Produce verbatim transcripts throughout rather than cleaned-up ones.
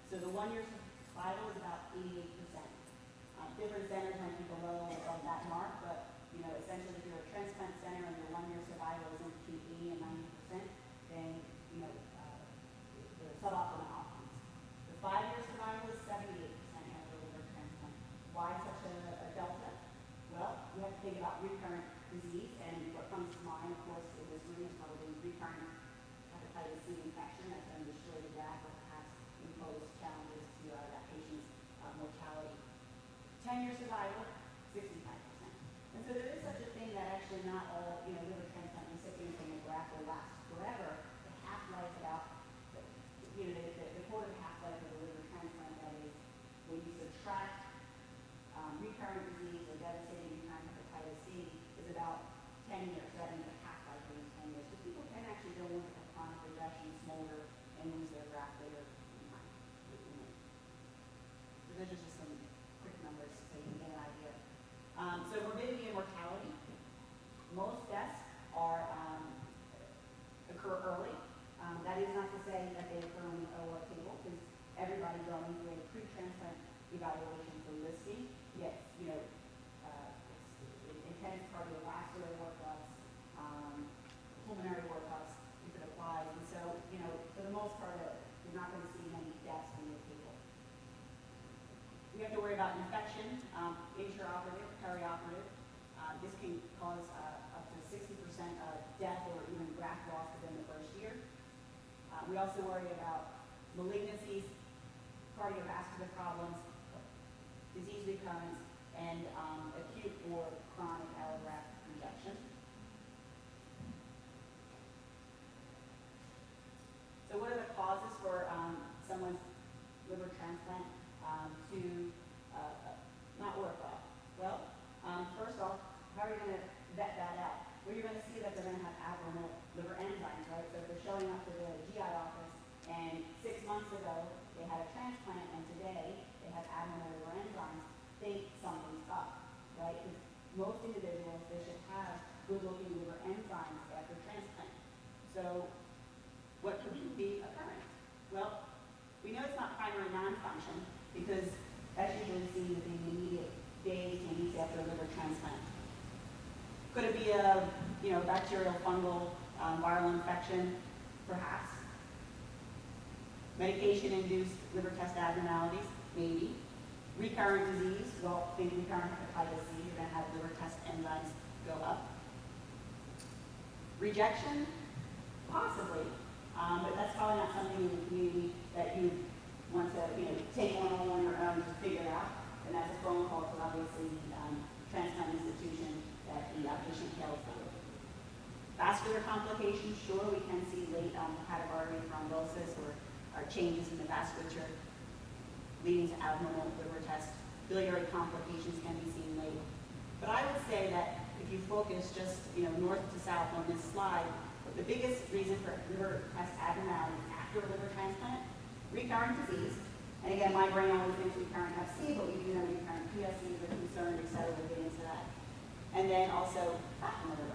So the one-year survival is about eighty-eight percent. Um, different centers might be below or above that mark, but you know, essentially if you're a transplant center and your one-year survival is in between eighty and ninety percent, then you know, uh, the suboptimal outcomes. The five-year survival is seventy-eight percent after a liver transplant. Why such a, a delta? Well, you have to think about recurrent disease, and what comes to mind, of course, in this room is probably recurrent hepatitis C infection that's going to destroy the graft or perhaps impose challenges to uh, that patient's uh, mortality. ten-year survival, sixty-five percent. And so there is such a thing that actually not all, you know, liver transplant recipients and the graft will last forever. The half-life about, you know, the, the, the quarter half-life of the liver transplant, that is, when you subtract um, recurrent disease or devastating recurrent hepatitis C, is about ten years. So that means the half-life is ten years. So people can actually go into a chronic rejection, smolder, and lose their graft later in time. So those are just some quick numbers so you can get an idea. Um, so morbidity and mortality. Most deaths are um, occur early. Um, that is not to say that they occur on the O R table, because everybody going through a pre-transplant evaluation for listing gets, you know, uh, intense cardiovascular workups, um, pulmonary workups, if it applies. And so, you know, for the most part, uh, you're not going to see many deaths on your table. We have to worry about infection, um, intraoperative, perioperative. Uh, this can cause uh, up to sixty percent of death or even graft loss within the first year. Uh, we also worry about malignancies, cardiovascular problems, disease recurrence, and um, acute or chronic allograft rejection. So what are the causes for um, someone's liver transplant um, to uh, not work well? Well, um, first off, how are you going to vet that out? Well, you're going to see that they're going to have abnormal liver enzymes, right? So if they're showing up to the G I office and six months ago they had a transplant and today they have abnormal liver enzymes, think something's up, right? Because most individuals, they should have good-looking liver enzymes after transplant. So what could be occurring? Well, we know it's not primary non-function because that's usually seen within the immediate days and weeks after a liver transplant. Could it be a, you know, bacterial, fungal, um, viral infection? Perhaps. Medication-induced liver test abnormalities? Maybe. Recurrent disease? Well, think recurrent hepatitis C, you're going to have liver test enzymes go up. Rejection? Possibly. Um, but that's probably not something in the community that you want to, you know, take one on your own to figure out. And that's a phone call to obviously um, transplant institution that the patient cares for. Vascular complications, sure, we can see late um, hepatic artery thrombosis or, or changes in the vasculature leading to abnormal liver tests. Biliary complications can be seen late. But I would say that if you focus just, you know, north to south on this slide, the biggest reason for liver test abnormalities after a liver transplant, recurrent disease. And again, my brain always thinks recurrent F C, but we do know recurrent P S Cs are concerned, et cetera. We'll get into that. And then also fat in the liver.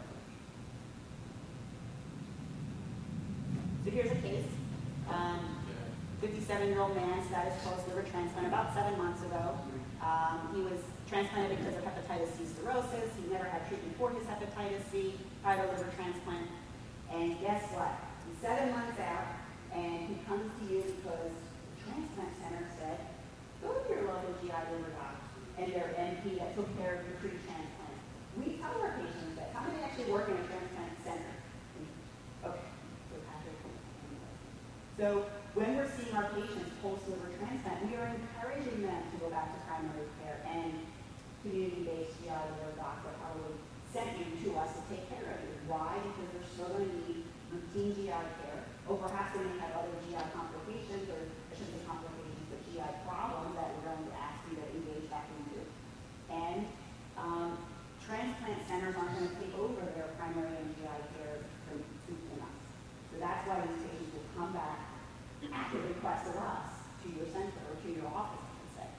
So here's a case. fifty-seven-year-old man, status post-liver transplant, about seven months ago. Um, he was transplanted because of hepatitis C cirrhosis. He never had treatment for his hepatitis C prior to liver transplant. And guess what? He's seven months out, and he comes to you because the transplant center said, go to your local G I liver doc and their M P that took care of your pre-transplant. We tell our patients that. How many actually work in a transplant center? Okay. So Patrick. So when we're seeing our patients post-liver transplant, we are encouraging them to go back to primary care and community-based G I liver docs that probably sent you to us to take care of you. Why? Because they're still going to need routine G I care, or perhaps they may have other G I complications, or I shouldn't say complications, but G I problems that we're going to ask you to engage back into. And um, transplant centers aren't going to take over their primary and G I care from from us. So that's why these patients will come back at the request of us to your center or to your office, I should say.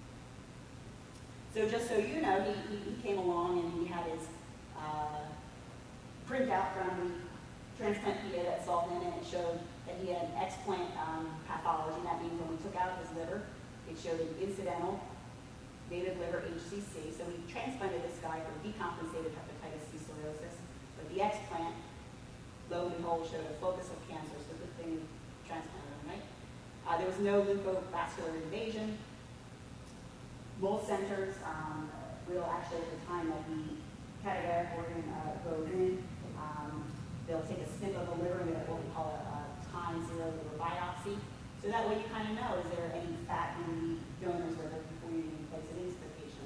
So just so you know, he, he, he came along and he had his uh, printout from the transplant P A that saw him, and it showed that he had explant um, pathology. That means when we took out his liver, it showed an incidental native liver H C C. So we transplanted this guy for decompensated hepatitis C cirrhosis. But the explant, lo and behold, showed a focus of cancer. So good thing we transplanted him, right? Uh, there was no lymphovascular invasion. Most centers um, will actually, at the time that the cadaveric organ uh, goes in, um, they'll take a snip of the liver and get what we call a, a time zero liver biopsy. So that way you kind of know, is there any fat in the donor's liver before you even place it into the patient.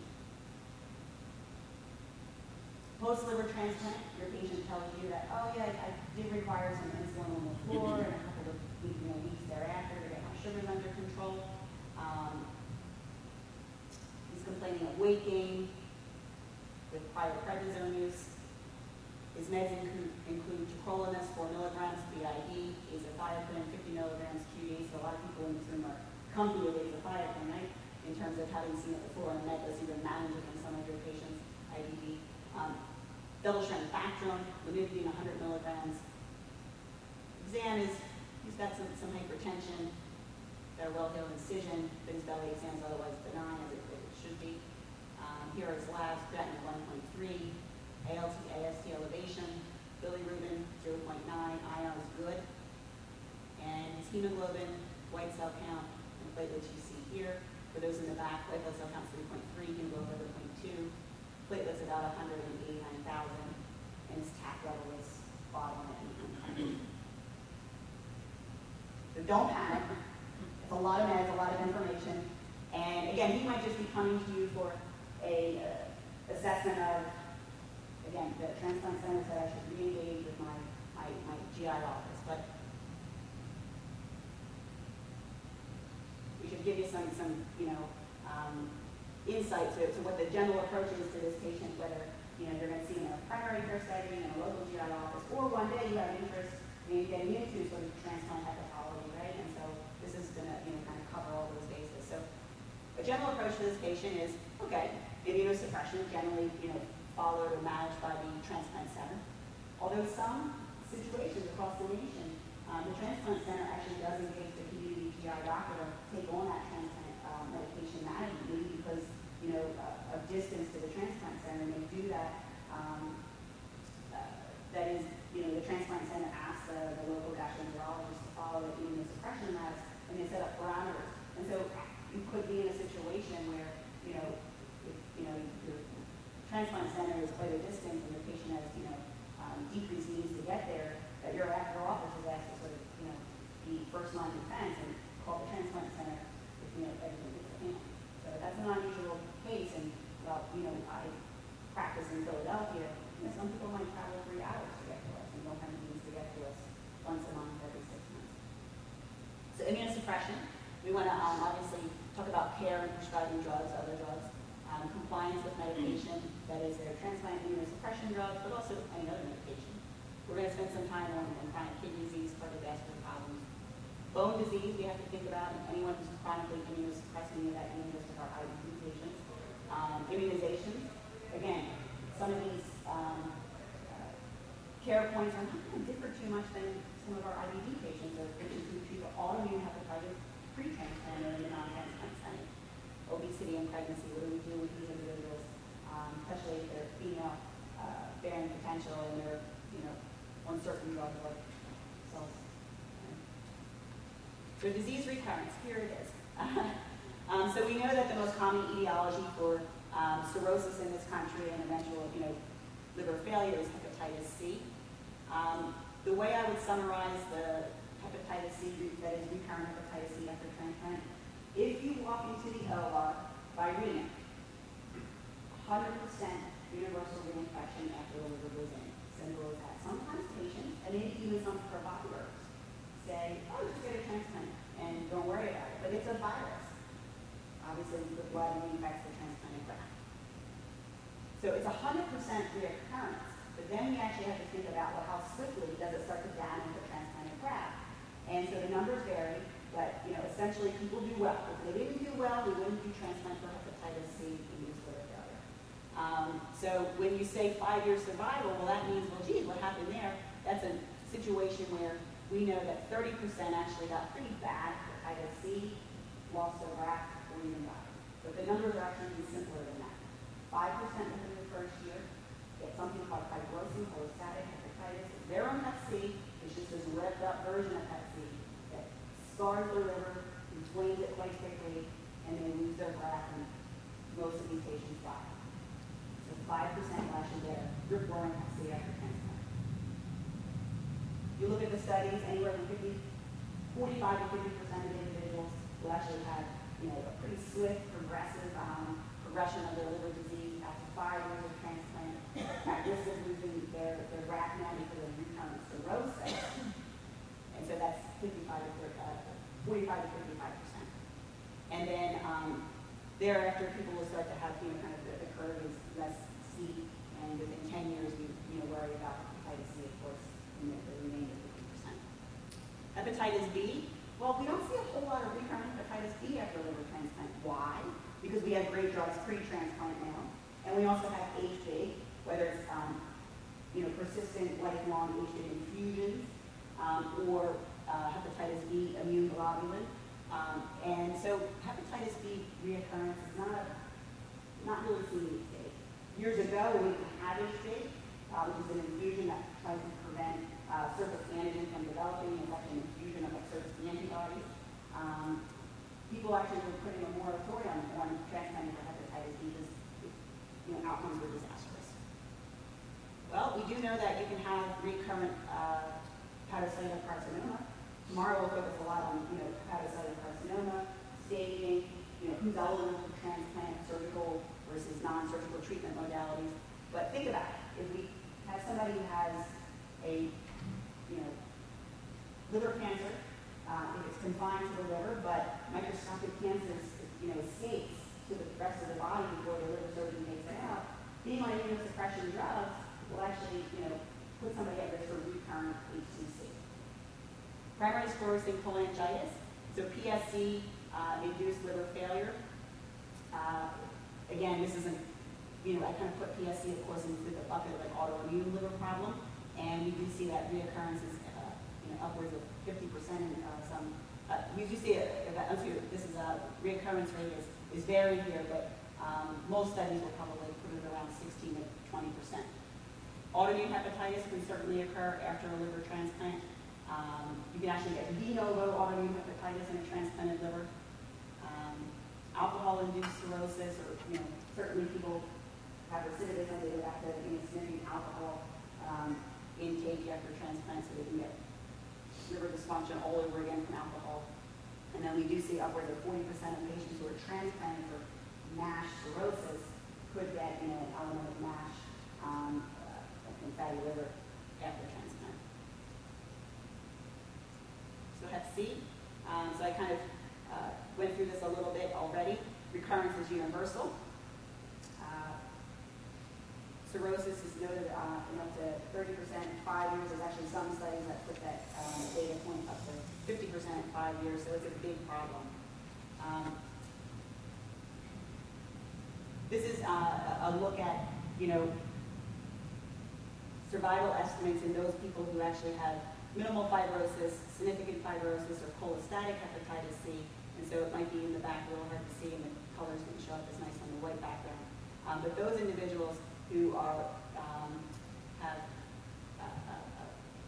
Post-liver transplant, your patient tells you that, oh yeah, I did require some insulin on the floor and a couple of you know, weeks thereafter to get my sugars under control. Um, he's complaining of weight gain with prior prednisone use. His meds include, include tacrolimus, four milligrams, B I D, azathioprine, fifty milligrams, Q D. So a lot of people in this room are comfy with azathioprine, right? In terms of having seen it before, and med does even manage it in some of your patients, I D D. Um, double-strength Bactrim, lamivudine, one hundred milligrams. Exam is, he's got some, some hypertension, got a well-healed incision, but his belly exam is otherwise benign, as it, as it should be. Um, here are his labs, creatinine one point three. A L T, A S T elevation, bilirubin zero point nine, ion is good, and his hemoglobin, white cell count, and platelets you see here. For those in the back, white blood cell count three point three, hemoglobin zero point two, platelets about one hundred eighty-nine thousand, and his T A C level is bottom at eight hundred. So don't panic. It's a lot of meds, a lot of information, and again, he might just be coming to you for a uh, assessment of, again, the transplant center said I should re-engage with my, my, my G I office, but we should give you some, some you know, um, insight to, to what the general approach is to this patient, whether, you know, you're going to see him in a primary care setting, in a local G I office, or one day you have interest in getting into sort of transplant hepatology, right? And so this is going to, you know, kind of cover all those bases. So a general approach to this patient is, okay, immunosuppression, generally, you know, followed or managed by the transplant center. Although some situations across the nation, um, the transplant center actually does engage the community G I doctor to take on that transplant uh, medication management, maybe because, you know, uh, of distance to the transplant center, and they do that. Um, uh, that is, you know, the transplant center asks the, the local gastroenterologist to follow the immunosuppression labs, and they set up parameters. And so you could be in a situation where, you know, if, you know, you're transplant center is quite a distance and the patient has, you know, um, decreased needs to get there, that your after office is asked to sort of, you know, be first line defense and call the transplant center if, you know, everything gets to hand. So that's an unusual case, and, well, you know, I practice in Philadelphia, you know, some people might travel three hours to get to us and don't have needs to get to us once a month every six months. So immunosuppression, we want to um, obviously talk about care and prescribing drugs, other drugs. Um, compliance with medication, that is their transplant immunosuppression drugs, but also any other medication. We're going to spend some time on, on chronic kidney disease, cardiovascular problems. Bone disease, we have to think about, and anyone who's chronically immunosuppressing, that means just our I B D patients. Um, immunizations, again, some of these um, uh, care points are not going to differ too much than some of our I B D patients, or patients who treat autoimmune hepatitis pre-transplant or in the non-transplant setting. Obesity and pregnancy, what do we do with these individuals, um, especially if they're female, uh, bearing potential and they're, you know, on certain drugs like cells. Okay. So disease recurrence, here it is. um, so we know that the most common etiology for um, cirrhosis in this country and eventual, you know, liver failure is hepatitis C. Um, the way I would summarize the hepatitis C, that is recurrent hepatitis C after transplant, if you walk into the O R by renal, one hundred percent universal reinfection after the liver goes in. Simple as that. Sometimes patients, and maybe even some providers, say, oh, just get a transplant and don't worry about it. But it's a virus. Obviously, the blood reinfects the transplanted graft. So it's one hundred percent reoccurrence. But then we actually have to think about, well, how swiftly does it start to damage the transplanted graft? And so the numbers vary. But, you know, essentially people do well. If they didn't do well, we wouldn't do transplant for hepatitis C and use liver failure. Um, so when you say five-year survival, well, that means, well, geez, what happened there? That's a situation where we know that thirty percent actually got pretty bad hepatitis C, lost their graft, or even died. But the numbers are actually even simpler than that. five percent within the first year get something called fibrosing cholestatic hepatitis. It's their own hep C. It's just this revved up version of hep C that scars the liver, inflames it quite quickly, and they lose their graft, and most of these patients die. So five percent will actually get your boring hep C after transplant. You look at the studies, anywhere from fifty, forty-five to fifty percent of the individuals will actually have, you know, a pretty swift, progressive um, progression of their liver disease after five years of transplant, at risk of losing their, their graft now because of recurrent cirrhosis. And so that's fifty-five to forty-five to fifty-five percent. And then um, thereafter, people will start to have, you know, kind of the, the curve is less steep, and within ten years, we, you know, worry about hepatitis C, of course, in the, the remainder fifty percent. Hepatitis B, well, we don't see a whole lot of recurrent hepatitis B after liver transplant. Why? Because we have great drugs pre-transplant now, and we also have H B, whether it's um, you know, persistent lifelong H B infusions um, or uh, hepatitis B immune globulin. Um, and so hepatitis B reoccurrence is not, a, not really seen these days. Years ago, we had H B, uh, which is an infusion that tries to prevent uh, surface antigen from developing. It's actually an infusion of like surface antibodies. Um, people actually were putting a moratorium on transplanting for hepatitis B because, you know, outcomes were disastrous. Well, we do know that you can have recurrent uh, hepatocellular carcinoma. Tomorrow we'll focus a lot on, you know, hepatocellular carcinoma, staging, you know, who's eligible for transplant, surgical versus non-surgical treatment modalities. But think about it. If we have somebody who has a, you know, liver cancer, uh, if it's confined to the liver, but microscopic cancer, you know, escapes to the rest of the body before the liver surgeon takes it out, being on immunosuppression drugs will actually, you know, put somebody at risk for recurrent H C C. Primary sclerosing cholangitis, so P S C uh, induced liver failure. Uh, again, this isn't, you know, I kind of put P S C, of course, into the bucket of like autoimmune liver problem, and we do see that reoccurrence is, uh, you know, upwards of fifty percent in uh, some. Uh, you do see it. This is a reoccurrence rate is, is varied here, but um, most studies will probably put it around sixteen to twenty percent. Autoimmune hepatitis can certainly occur after a liver transplant. Um, you can actually get de novo autoimmune hepatitis in a transplanted liver. Um, alcohol-induced cirrhosis, or, you know, certainly people have recidivism, they would have to, you know, significant alcohol um, intake after transplant, so they can get liver dysfunction all over again from alcohol. And then we do see upwards of forty percent of patients who are transplanted for MASH cirrhosis could get, you know, an element of MASH um, uh, and fatty liver after transplant. So hep C, um, so I kind of uh, went through this a little bit already. Recurrence is universal. Uh, cirrhosis is noted uh, in up to thirty percent in five years. There's actually some studies that put that um, data point up to fifty percent in five years, so it's a big problem. Um, this is uh, a look at, you know, survival estimates in those people who actually have minimal fibrosis, significant fibrosis, or cholestatic hepatitis C, and so it might be in the back a little hard to see, and the colors didn't show up as nice on the white background. Um, but those individuals who are um, have uh, uh, uh,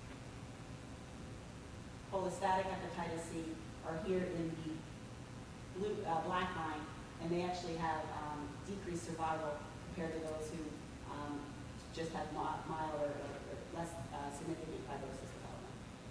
cholestatic hepatitis C are here in the blue, uh, black line, and they actually have um, decreased survival compared to those who um, just have mild or, or less uh, significant fibrosis development.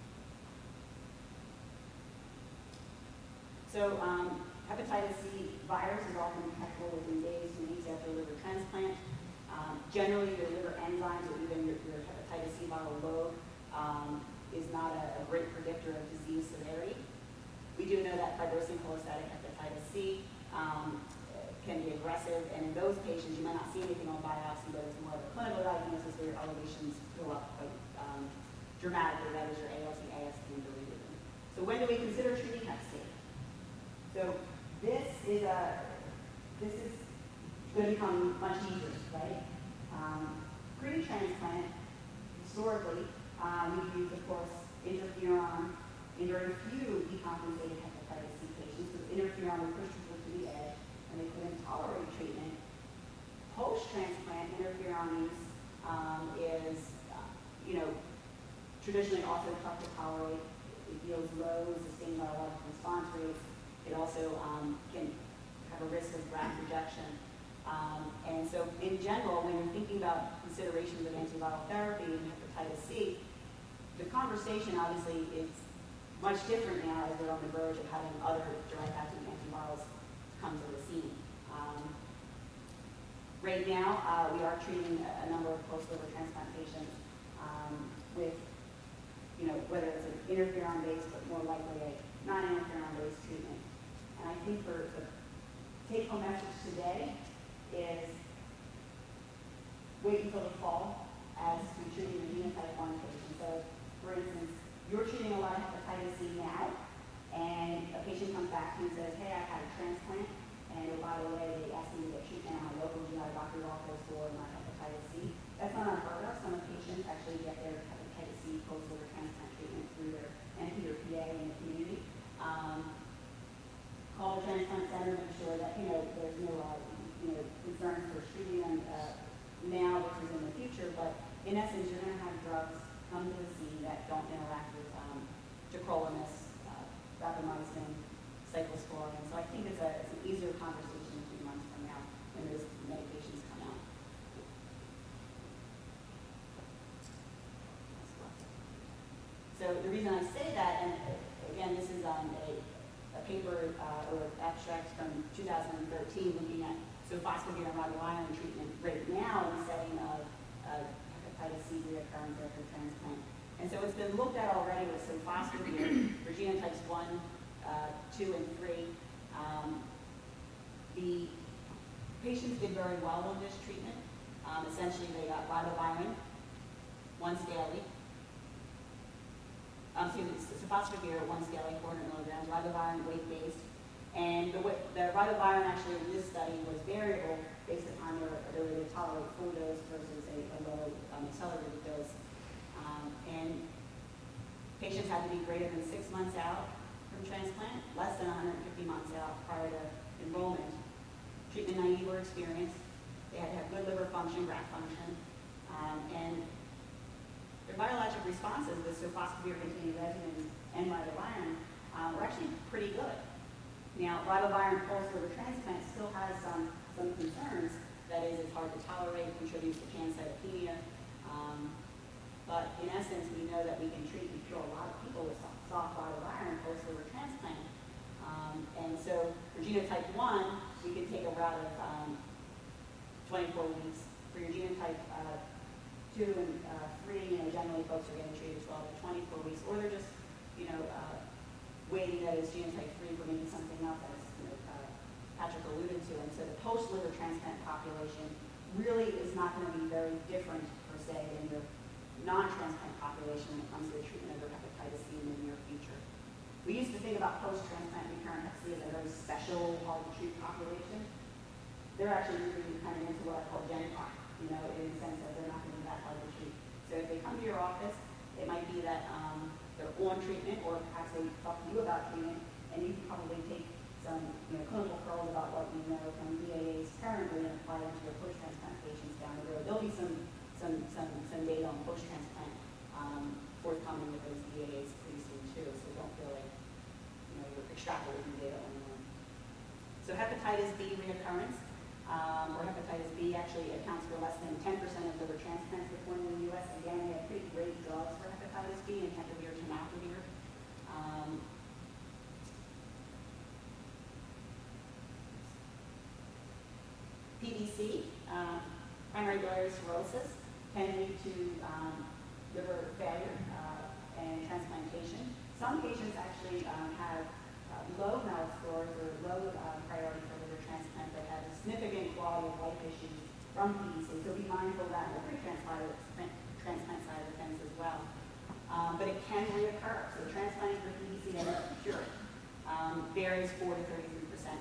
So um, hepatitis C virus is often detectable within days to weeks after liver transplant. Um, generally, your liver enzymes or even your, your hepatitis C viral load um, is not a, a great predictor of disease severity. We do know that fibrosing cholestatic hepatitis C um, can be aggressive, and in those patients, you might not see anything on biopsy, but it's more of a clinical diagnosis where your elevations go up quite um, dramatically. That is your A L T, A S T, and bilirubin. So when do we consider treating hep C? So this is a this is going to become much easier, right? Um, Pre-transplant, historically, um, we've used, of course, interferon in very few decompensated hepatitis C patients, because interferon would push people to the edge and they couldn't tolerate treatment. Post-transplant interferon use um, is, uh, you know, traditionally also tough to tolerate. It yields low sustained virologic response rates. It also um, can have a risk of graft rejection. Um, and so in general, when you're thinking about considerations of antiviral therapy in hepatitis C, the conversation obviously is much different now as we're on the verge of having other direct-acting antivirals come to the scene. Um, right now, uh, we are treating a, a number of post-liver transplant patients um, with, you know, whether it's an interferon-based, but more likely a non-interferon-based treatment. And I think for the take-home message today is wait until the fall as to treating the genotype one patient. So, for instance, you're treating a lot of hepatitis C now, and a patient comes back to you and says, hey, I had a transplant, and oh, by the way, they asked me to get treatment at my local G I doctor's office for my hepatitis C. That's not unheard of. Some patients actually get their hepatitis C post-liver transplant treatment through their N P or P A in the community. Um, call the transplant center, make sure that, you know, there's no, uh, you know, concerns for treating them uh, now versus in the future, but in essence, you're going to have drugs come to the scene that don't interact with um, tacrolimus, uh, rapamycin, cyclosporin. So I think it's, a, it's an easier conversation a few months from now when those medications come out. So the reason I say that, and again, this is um, a, a paper uh, or abstract from two thousand thirteen looking at sofosbuvir and ribavirin treatment right now in the setting of uh, hepatitis C reoccurrence after transplant. And so it's been looked at already with sofosbuvir for genotypes one, uh, two, and three. Um, the patients did very well on this treatment. Um, essentially, they got ribavirin once daily. Um, excuse me, sofosbuvir once daily, four hundred milligrams, ribavirin weight-based. And the, the ribavirin actually in this study was variable based upon their ability to tolerate full dose versus a, a low um, accelerated dose. Um, and patients had to be greater than six months out from transplant, less than one hundred fifty months out prior to enrollment. Treatment naive or experienced. They had to have good liver function, graft function, um, and their biologic responses with sofosbuvir-containing regimens and ribavirin uh, were actually pretty good. Now, ribavirin post-liver transplant still has some, some concerns. That is, it's hard to tolerate, contributes to pancytopenia. Um, but in essence, we know that we can treat and cure a lot of people with soft, soft ribavirin post-liver transplant. Um, and so for genotype one, we can take a route of um, twenty-four weeks. For your genotype uh, two and uh, three, you know, generally folks are getting treated twelve to twenty-four weeks, or they're just, you know, uh, waiting that is genotype three for maybe something else, as you know, uh, Patrick alluded to. And so the post-liver transplant population really is not going to be very different, per se, than your non-transplant population when it comes to the treatment of hepatitis C in the near future. We used to think about post-transplant recurrent hep C as a very special, hard-to-treat population. They're actually moving kind of into what I call Gen pop, you know, in the sense that they're not going to be that hard to treat. So if they come to your office, it might be that um, they're on treatment, or perhaps they talk to you about treatment, and you can probably take some, you know, clinical pearls about what you know from D A As currently and apply them to your post-transplant patients down the road. There'll be some some some, some data on post-transplant um, forthcoming with those D A As pretty soon too, so don't feel like, you know, you're extrapolating data on your own. So hepatitis B reoccurrence, um, or hepatitis B actually accounts for less than ten percent of liver transplants performed in the U S. Again, we have pretty great drugs for hepatitis B and entecavir, tenofovir. Um, P B C, um, primary biliary cirrhosis, can lead to um, liver failure uh, and transplantation. Some patients actually um, have uh, low MELD scores or low uh, priority for liver transplant that have significant quality of life issues from P B C. So be mindful of that in the pre-transplant transplant side of the fence as well. Um, but it can reoccur. So transplanting for P B C and cured um, varies four to thirty-three percent.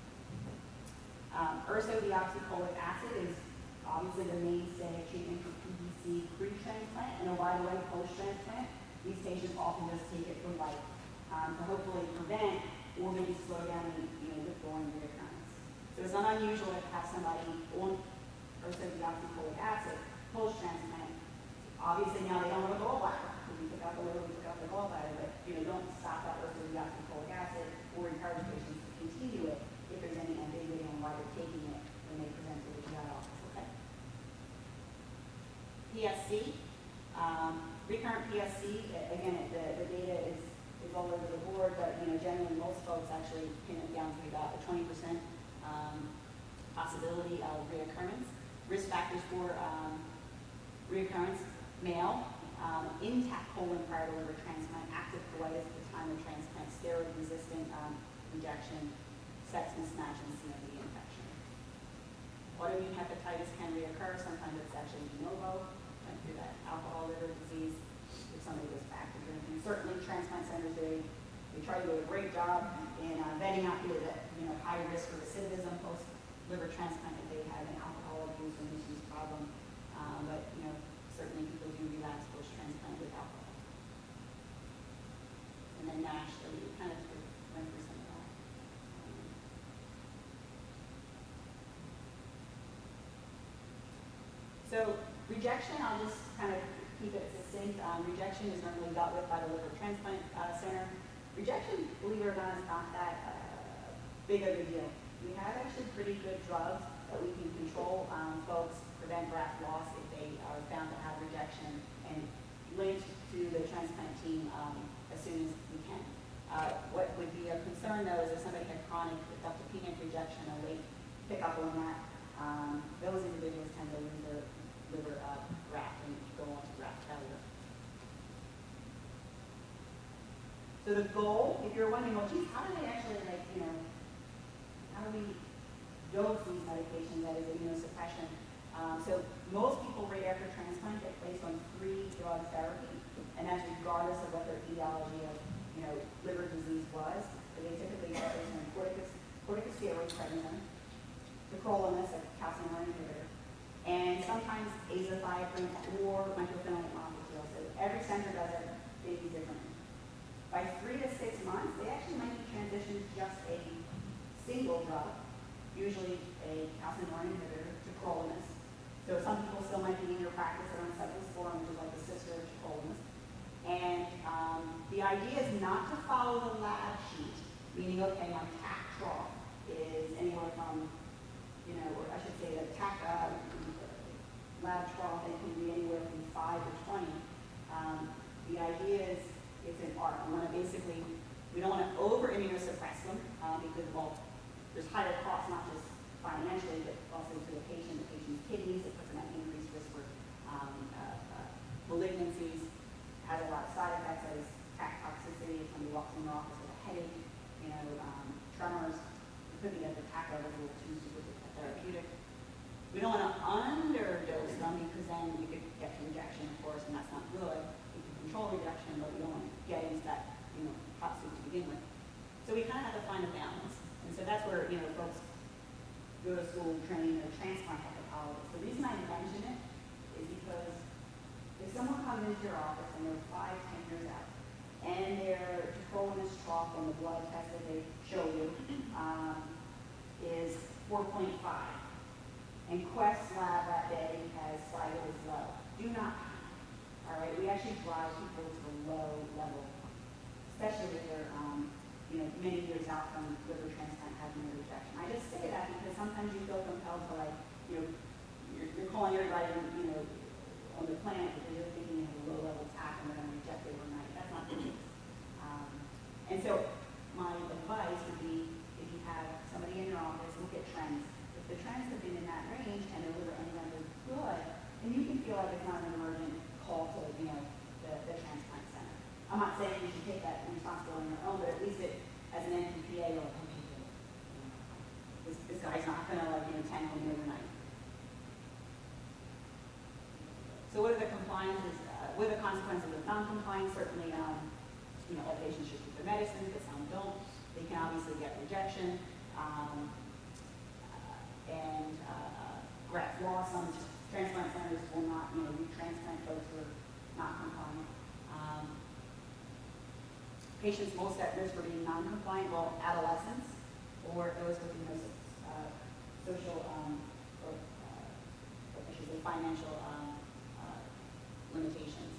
Um, ursodeoxycholic acid is obviously the mainstay of treatment for P B C pre-transplant, and oh, by the way, post-transplant. these patients often just take it for life um, to hopefully prevent or maybe slow down the you know, withdrawing reoccurrence. So it's not unusual to have somebody on ursodeoxycholic acid post-transplant. Obviously now they don't want to go gallbladder. We took out the liver, we took out the gallbladder, but you know, don't stop that ursodeoxycholic acid or encourage patients to continue it if there's any ambiguity on why they're taking it when they present to the G I office. Okay. P S C, um, recurrent P S C. Again, the, the data is, is all over the board, but you know, generally most folks actually pin it down to about a twenty percent um, possibility of reoccurrence. Risk factors for um, reoccurrence: male, um, intact colon prior to liver transplant, active colitis at the time of transplant, steroid-resistant um, rejection, sex mismatch, and C M V infection. Autoimmune hepatitis can reoccur. Sometimes it's actually de novo, went through that alcohol liver disease. If somebody goes back to drinking, certainly transplant centers they they try to do a great job in uh, vetting out people that you know high risk for recidivism post liver transplant if they have an alcohol abuse or misuse problem. Um, but you know certainly people do relapse post transplant with alcohol. And then NASH, so we kind of went through some of that. So rejection, I'll just kind of keep it succinct. Um, rejection is normally dealt with by the liver transplant uh, center. Rejection, believe it or not, is not that uh, big of a deal. We have actually pretty good drugs that we can control um, folks, prevent graft loss if they are found to have rejection, and linked to the transplant team um, as soon as we can. Uh, what would be a concern though is if somebody had chronic ductopenic rejection, a late pickup on that, um, those individuals tend to lose their liver uh, graft and go on to graft failure. So the goal, if you're wondering, well, geez, how do they actually, like, you know, how do we dose these medications that is immunosuppression? Um, so most people right after transplant get placed on three drug therapy, and that's regardless of what their etiology of, you know, liver disease was. So they typically get placed on corticos corticosteroids, prednisone, tacrolimus, a calcium iron inhibitor, and sometimes azathioprine or mycophenolate mofetil. So every center does it maybe differently. By three to six months, they actually might be transitioned to just a single drug, usually a calcium iron inhibitor, tacrolimus. So some people still might be in your practice that are on cyclosporin, which is like the sister of tacrolimus. And um, the idea is not to follow the lab sheet, meaning, okay, my T A C trough is anywhere from, you know, or I should say the T A C uh, lab trough, it can be anywhere from five to twenty. Um, the idea is it's an art. We want to basically, we don't want to over immunosuppress them uh, because, well, there's higher costs, not just financially, but also to the patient, the patient's kidneys. It puts them at increased risk for um, uh, uh, malignancies. Has a lot of side effects, that is T A C toxicity. If somebody walks in the office with a headache, you know, um, tremors. It could be that the T A C level is a little too super therapeutic. We don't want to underdose them because then you could get to rejection, of course, and that's not good. You can control rejection, but we don't want to get into that, you know, hot soup to begin with. So we kind of have to find a balance. And so that's where, you know, folks go to school, train, or transplant hepatologists. The reason I mention it is because if someone comes into your office and they're five, ten years out, and their tacrolimus trough on the blood test that they show you um, is four point five, and Quest lab that day has flagged it as low, do not panic. All right, we actually drive people to a low level, especially if they're um, you know, many years out from liver transplant having a rejection. I just say that because sometimes you feel compelled to, like, you know, you're, you're calling everybody, you know, on the planet because you're thinking you have a low level T A C and they're going to reject it overnight. That's not the case. Um, and so my advice would be, if you have somebody in your office, look at trends. If the trends have been in that range and the liver enzyme is good, then you can feel like it's not an emergent call to, you know, the, the transplant center. I'm not saying you should take that responsibility on your own, but at least it, as an N P P A, you're like, okay, good. This, this guy's not going to, like, you know, tangle me overnight. So what are the compliances, uh, what are the consequences of non-compliance? Certainly, um, you know, all patients should keep their medicines, but some don't. They can obviously get rejection, um, uh, and uh, graft loss. Some transplant centers will not, you know, retransplant folks who are not compliant. Um, patients most at risk for being non-compliant, well, adolescents or those with you know, uh, social um, or, uh, or I should say financial um, uh, limitations.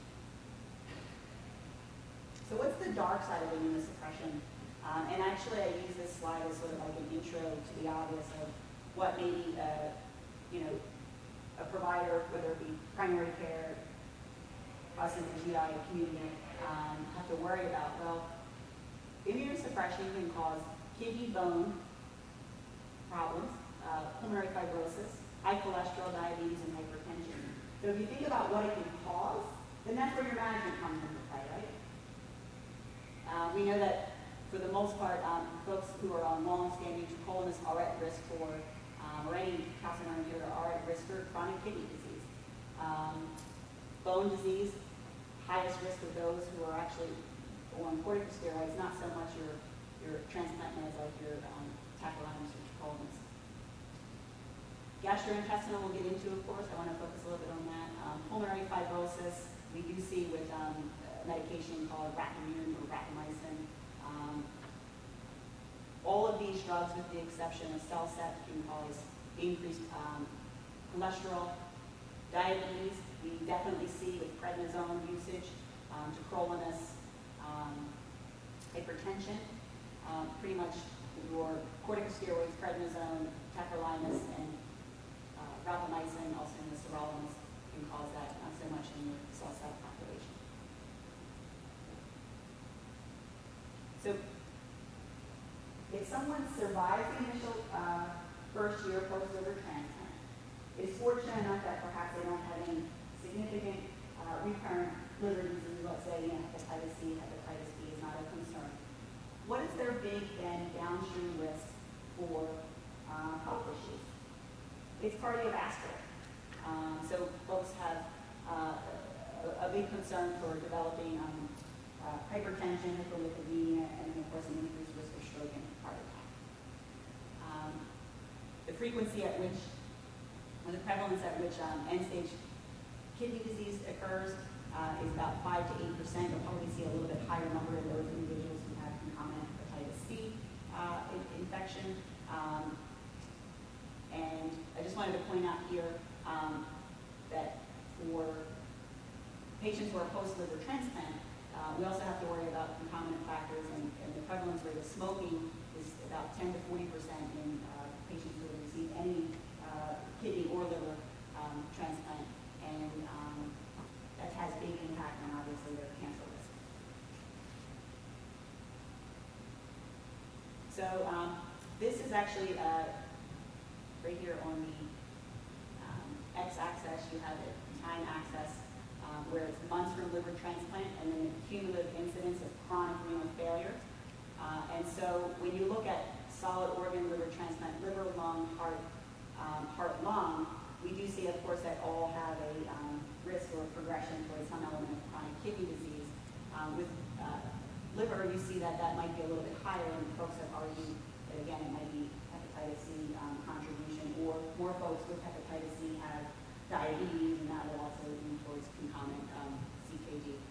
So what's the dark side of immunosuppression? Um, and actually I use this slide as sort of like an intro to the obvious of what maybe uh, you know, a provider, whether it be primary care, us in the G I community, um, have to worry about. Well, immunosuppression can cause kidney bone problems, uh, pulmonary fibrosis, high cholesterol, diabetes, and hypertension. So if you think about what it can cause, then that's where your management comes into play, right? Uh, we know that for the most part, um, folks who are on long-standing tacrolimus are at risk for, um, or any calcineurin inhibitor are at risk for chronic kidney disease. Um, bone disease, highest risk of those who are actually on corticosteroids, not so much your, your transplant meds like your um, tacrolimus or tacrolimus. Gastrointestinal we'll get into, of course. I want to focus a little bit on that. Um, pulmonary fibrosis, we do see with um, a medication called rapamune or rapamycin. Um, all of these drugs, with the exception of CellCept, can cause increased um, cholesterol, diabetes. We definitely see with prednisone usage, um, tacrolimus, um, hypertension, um, pretty much your corticosteroids, prednisone, tacrolimus, and uh, rapamycin, also in the sirolimus, can cause that, not so much in the CellCept population. So if someone survives the initial uh, first year post-liver transplant, is fortunate enough that perhaps they don't have any significant uh, recurrent liver disease, let's say you know, hepatitis C, hepatitis B is not a concern. What is their big then downstream risk for uh, health issues? It's cardiovascular. Um, so folks have uh, a, a big concern for developing um, uh, hypertension, hyperlipidemia, and then of course an increased risk of stroke and heart attack. Um, the frequency at which, or the prevalence at which um, end-stage kidney disease occurs uh, is about five to eight percent. You'll probably see a little bit higher number of those individuals who have concomitant hepatitis C uh, in infection. Um, and I just wanted to point out here um, that for patients who are post-liver transplant, uh, we also have to worry about concomitant factors, and, and the prevalence rate of smoking is about ten to forty percent in uh, patients who have received any uh, kidney or liver um, transplant, and um, that has big impact on obviously their cancer risk. So um, this is actually uh, right here on the um, x-axis. You have the time axis um, where it's months from liver transplant, and then the cumulative incidence of chronic renal failure. Uh, and so when you look at solid organ liver transplant, liver, lung, heart, um, heart, lung, we do see, of course, that all have a um, risk or progression towards some element of chronic kidney disease. Um, with uh, liver, you see that that might be a little bit higher, and folks have argued that, again, it might be hepatitis C um, contribution, or more folks with hepatitis C have diabetes, and that will also lead towards concomitant um, C K D.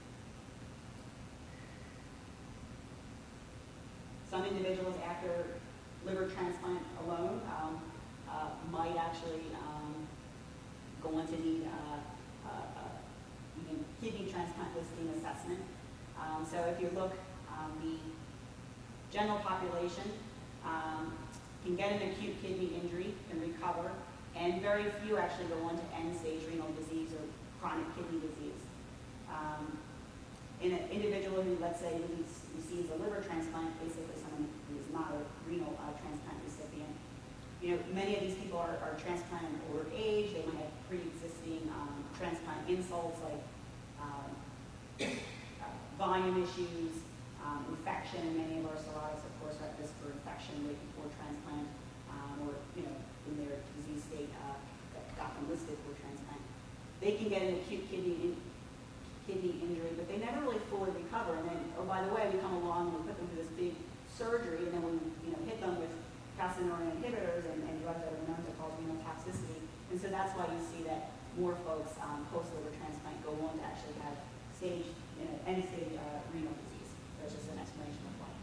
Some individuals after liver transplant alone um, uh, might actually um, go on to need uh, uh, uh, even kidney transplant listing assessment. Um, so if you look, um, the general population um, can get an acute kidney injury, can recover, and very few actually go on to end-stage renal disease or chronic kidney disease. Um, in an individual who, let's say, receives a liver transplant, basically someone who is not a renal uh, transplant recipient, you know, many of these people are, are transplanted at older age. They might have pre-existing um, transplant insults like um, uh, volume issues, um, infection. Many of our cirrhotics, of course, are at risk for infection right before transplant, um, or you know, in their disease state uh, that got them listed for transplant. They can get an acute kidney in, kidney injury, but they never really fully recover. And then, oh, by the way, we come along and we put them through this big surgery, and then we you know hit them with calcineurin inhibitors and, and drugs that are known to cause renal toxicity. And so that's why you see that more folks um, post-liver transplant go on to actually have stage, you know, end-stage uh, renal disease. There's just an explanation of why.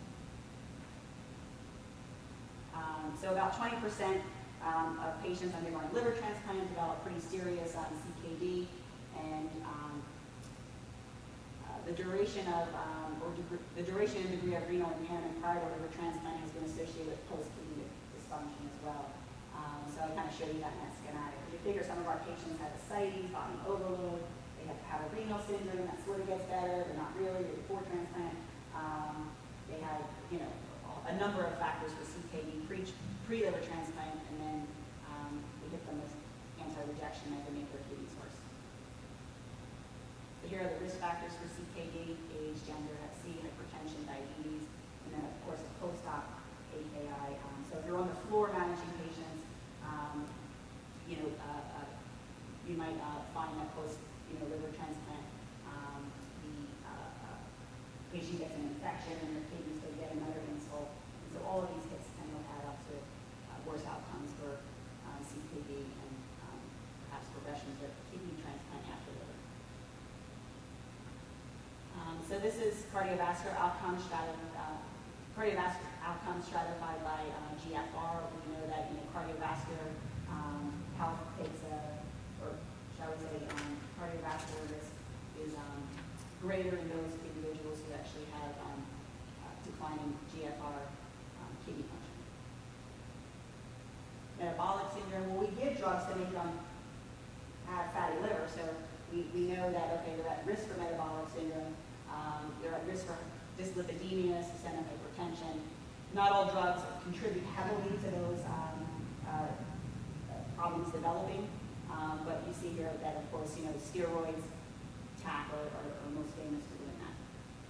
Um, so about twenty percent um, of patients undergoing liver transplant develop pretty serious um, C K D, and um, uh, the duration of um, or the duration and degree of renal impairment prior to liver transplant has been associated with post-kidney dysfunction as well. Um, so I kind of show you that in that schematic. You figure some of our patients have ascites, volume overload, they have to have a renal syndrome, that sort of gets better, but not really, they're before transplant. Um, they have, you know, a number of factors for C K D pre, pre-liver transplant, and then um, we hit them with anti-rejection as a make their kidney source. So here are the risk factors for C K D: age, gender, Hep C, hypertension, diabetes, and then of course a post-op A K I. Um, so if you're on the floor managing patients, um, you know, uh, uh, you might uh, find that post, you know, liver transplant, um, the uh, uh, patient gets an infection in their kidneys, they get another insult. And so all of these hits tend to add up to uh, worse outcomes for uh, C K D and um, perhaps progression to kidney transplant after liver. Um, so this is cardiovascular outcomes stratified, uh, cardiovascular outcomes stratified by uh, G F R. We know that, you know, cardiovascular um, health takes a, or shall we say, um, cardiovascular risk is um, greater in those individuals who actually have um, uh, declining G F R um, kidney function. Metabolic syndrome, well, we give drugs to make them have fatty liver, so we, we know that, okay, they're at risk for metabolic syndrome, um, they're at risk for dyslipidemia, systemic hypertension. Not all drugs contribute heavily to those um, uh, problems developing, um, but you see here that, of course, you know, steroids, T A C are, are, are most famous for doing that.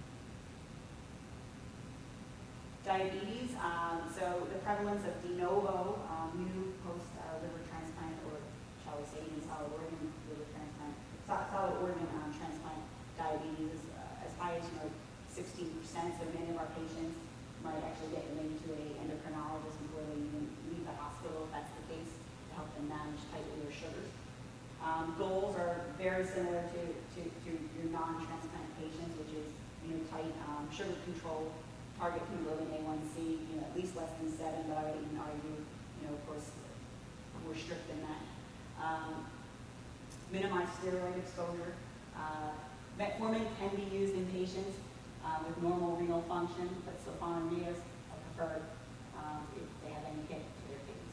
Diabetes, um, so the prevalence of de novo, um, new post-liver uh, transplant, or shall we say even solid organ liver transplant, solid organ um, transplant diabetes is uh, as high as, you know, sixteen percent. So many of our patients might actually get admitted to a endocrinologist before they even leave the hospital, if that's the case, to help them manage tightly their sugars. Um, goals are very similar to, to, to your non-transplant patients, which is, you know, tight um, sugar control, target hemoglobin A one C, you know, at least less than seven, but I would even argue, you know, of course, more strict than that. Um, minimize steroid exposure. Uh, metformin can be used in patients uh, with normal renal function, but sulfonylureas are preferred um, if they have any hit to their kidneys.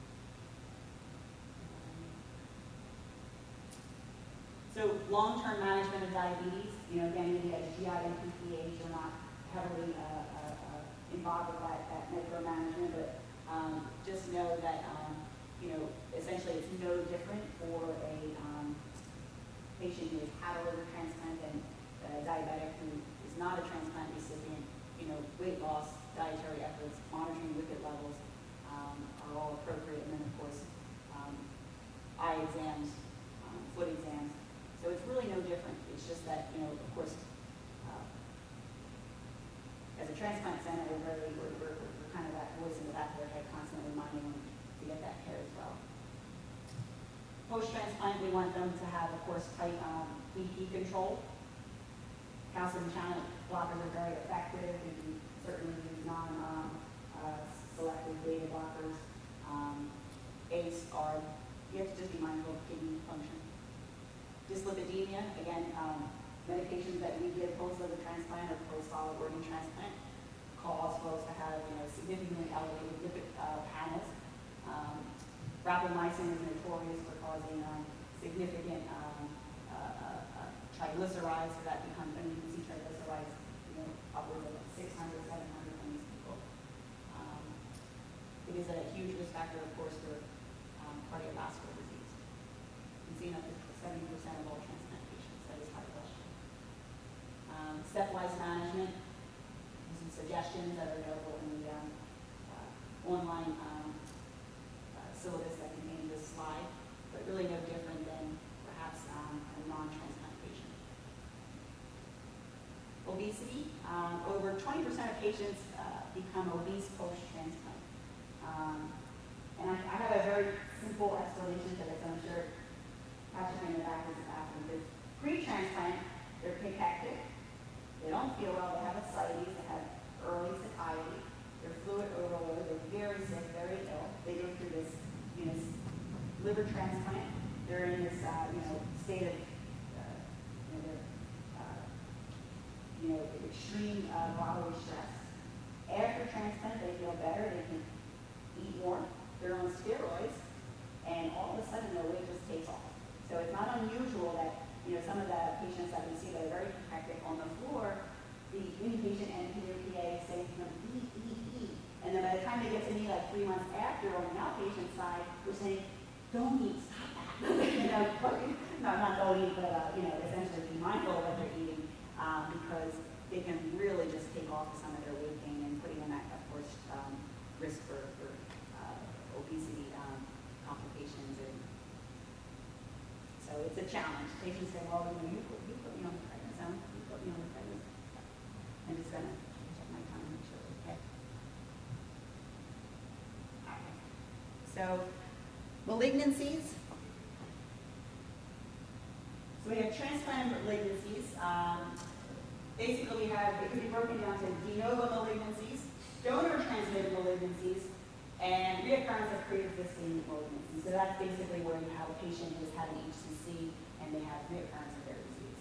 So long-term management of diabetes, you know, again, maybe as G I and P P H are not heavily uh, uh, uh, involved with that, that micromanagement, but um, just know that, um, you know, essentially it's no different for a um, patient who has had a liver transplant than a diabetic who is not a transplant recipient. You know, weight loss, dietary efforts, monitoring lipid levels um, are all appropriate, and then of course, um, eye exams, um, foot exams. So it's really no different. It's just that, you know, of course, uh, as a transplant center, we're, very, we're, we're, we're kind of that voice in the back of their head, constantly reminding them to get that care as well. Post-transplant, we want them to have, of course, tight um, B P control. Calcium channel blockers are very effective. We can certainly use non-selective um, uh, beta blockers. Um, A C E are, you have to just be mindful of kidney function. Dyslipidemia, again, um, medications that we give post-liver transplant or post-solid organ transplant cause folks to have, you know, significantly elevated lipid uh, panels. Um, rapamycin is notorious for causing um, significant um, uh, uh, triglycerides, so that becomes, I mean, you can see triglycerides, you know, upwards of six hundred, seven hundred in these people. Um, it is a huge risk factor, of course, for um, cardiovascular disease. You can see up to seventy percent of all transplant patients, that is high cholesterol. Um, stepwise management, some suggestions that are available in the um, uh, online um, uh, syllabus that contains this slide, but really no different than perhaps um, a non-transplant patient. Obesity, um, over twenty percent of patients uh, become obese post-transplant. Um, and I, I have a very simple explanation for this, I'm sure Patrick in the back is laughing. Pre-transplant, they're cachectic, they They don't feel well, they have ascites, they have early satiety, they're fluid overload, they're very sick, very ill. They go through this, you know, liver transplant. They're in this, uh, you know, state of, uh, you know, they're, uh, you know, extreme uh, bodily stress. After transplant, they feel better, they can eat more, they're on steroids, and all of a sudden their weight just takes off. So it's not unusual that, you know, some of the patients that we see that are very hectic on the floor, the inpatient and P A say to them, eat, eat, eat. And then by the time they get to me like three months after on the outpatient side, we're saying, don't eat, stop that. you know, no, not don't eat, but, uh, you know, essentially be mindful of what they're eating um, because they can really just take off some of their weight gain and putting them at, of course, um, risk for, for uh, obesity um, complications. And so it's a challenge. Patients say, well, you know, you put, you put me on the prednisone, you put me on the prednisone. I'm just going to check my time and make sure it's okay. All right. So malignancies. So we have transplant malignancies. Um, basically, we have, it can be broken down to de novo malignancies, donor-transmitted malignancies, and reoccurrence of pre-existing malignancies. So that's basically where you have a patient who's had an H C C and they have reoccurrence of their disease.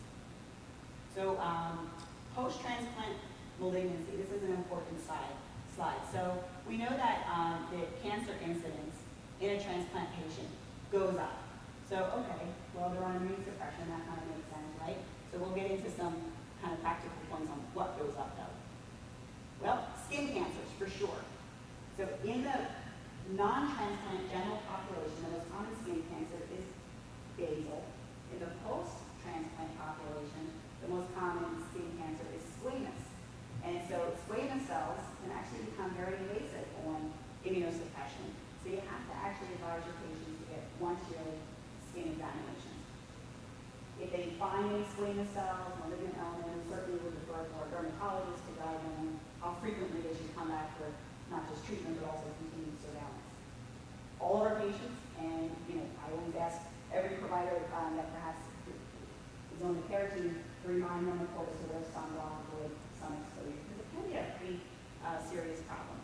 So um, post-transplant malignancy, this is an important slide. slide. So we know that um, the cancer incidence in a transplant patient goes up. So, okay, well, they're on immune suppression, that kind of makes sense, right? So we'll get into some kind of practical points on what goes up, though. Well, skin cancers, for sure. So in the non-transplant general population, the most common skin cancer is basal. In the post-transplant population, the most common skin cancer is squamous. And so squamous cells can actually become very invasive on immunosuppression. So you have to actually advise your patients to get once-yearly skin examinations. If they find any squamous cells, malignant elements, certainly would refer to our dermatologist to guide them how frequently they should come back for not just treatment, but also continued surveillance. All of our patients, and you know, I always ask every provider um, that perhaps is on the care team to remind them, of course, to wear sunblock, avoid sun exposure, because it can be a pretty uh, serious problem.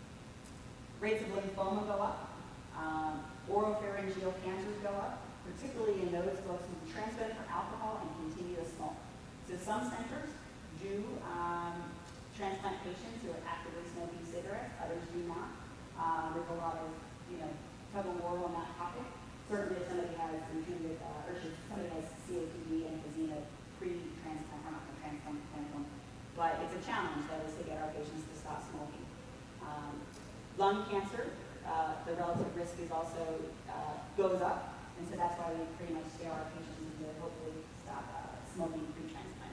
Rates of lymphoma go up. Um, oropharyngeal cancers go up, particularly in those folks who transmitted from alcohol and continue to smoke. So some centers do um, transplant patients who are actively smoking cigarettes, others do not. Uh, there's a lot of, you know, tug of war on that topic. Certainly if somebody has intrinsic, uh, or should, somebody has C O P D and emphysema pre-transplant, or not the transplant, transplant, but it's a challenge that is to get our patients to stop smoking. Um, lung cancer, uh, the relative risk is also, uh, goes up, and so that's why we pretty much scare our patients to hopefully stop uh, smoking pre-transplant.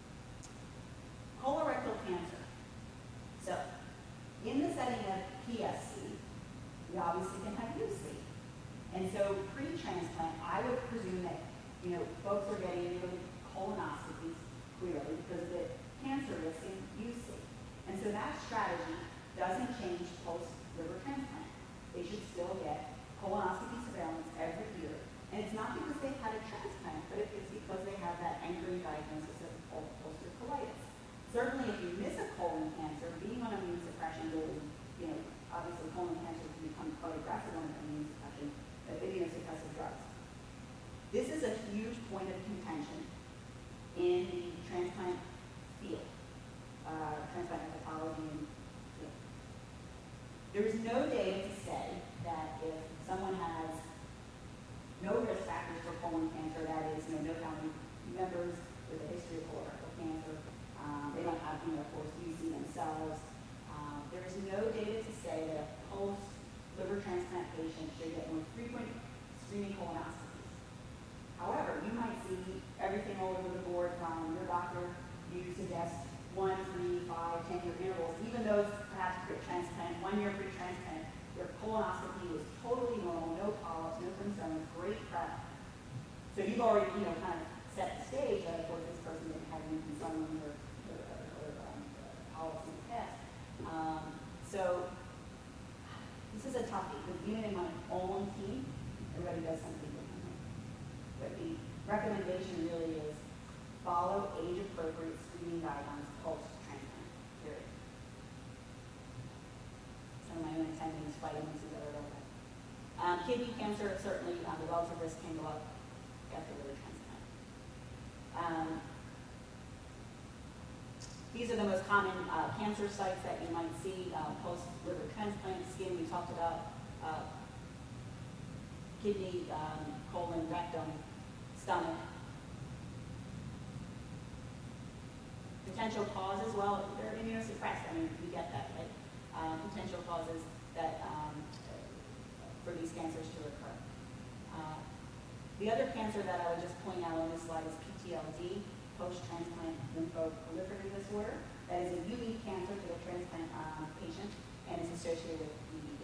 Colorectal cancer. So, in the setting of P S C, we obviously can have U C. And so pre-transplant, I would presume that, you know, folks are getting really colonoscopies clearly because of the cancer risk in U C. And so that strategy doesn't change post-liver transplant. They should still get colonoscopy surveillance every year. And it's not because they've had a transplant, but it's because they have that anchoring diagnosis of ulcerative colitis. Certainly if you miss a colon cancer, being on immune suppression will, you know, obviously colon cancer can become quite aggressive on immune suppression, but immunosuppressive drugs. This is a huge point of contention in the transplant field, uh, transplant hepatology. And field. There is no data to say that if someone has no risk factors for colon cancer, that is, you know, no family members with a history of colorectal cancer, um, they don't have, you know, of course, U C themselves. Um, there is no data to say that a post-liver transplant patient should get more frequent screening colonoscopies. However, you might see everything all over the board from your doctor. You suggest one, three, five, ten-year intervals, even those perhaps pre-transplant, one year pre-transplant, their colonoscopy was totally normal, no polyps, no concerns, great prep. So you've already, you know, kind of set the stage that, of course, this person didn't have any concerns or, or, or um, polyps in the past. Um, so this is a toughie, because even in my own team, everybody does something differently. But the recommendation really is follow age-appropriate screening screening guidelines post-transplant, period. Some of my own attendings fighting this is over there. Um, kidney cancer, certainly um, the relative risk can go up after liver transplant. Um, these are the most common uh, cancer sites that you might see uh, post-liver transplant. Skin, we talked about. Uh, kidney, um, colon, rectum, stomach. Potential causes, well, they're immunosuppressed. I mean, we get that, right? Um, potential causes that um, for these cancers to occur. Uh, the other cancer that I would just point out on this slide is P T L D, post-transplant lymphoproliferative disorder. That is a unique cancer to the transplant um, patient, and it's associated with E B V.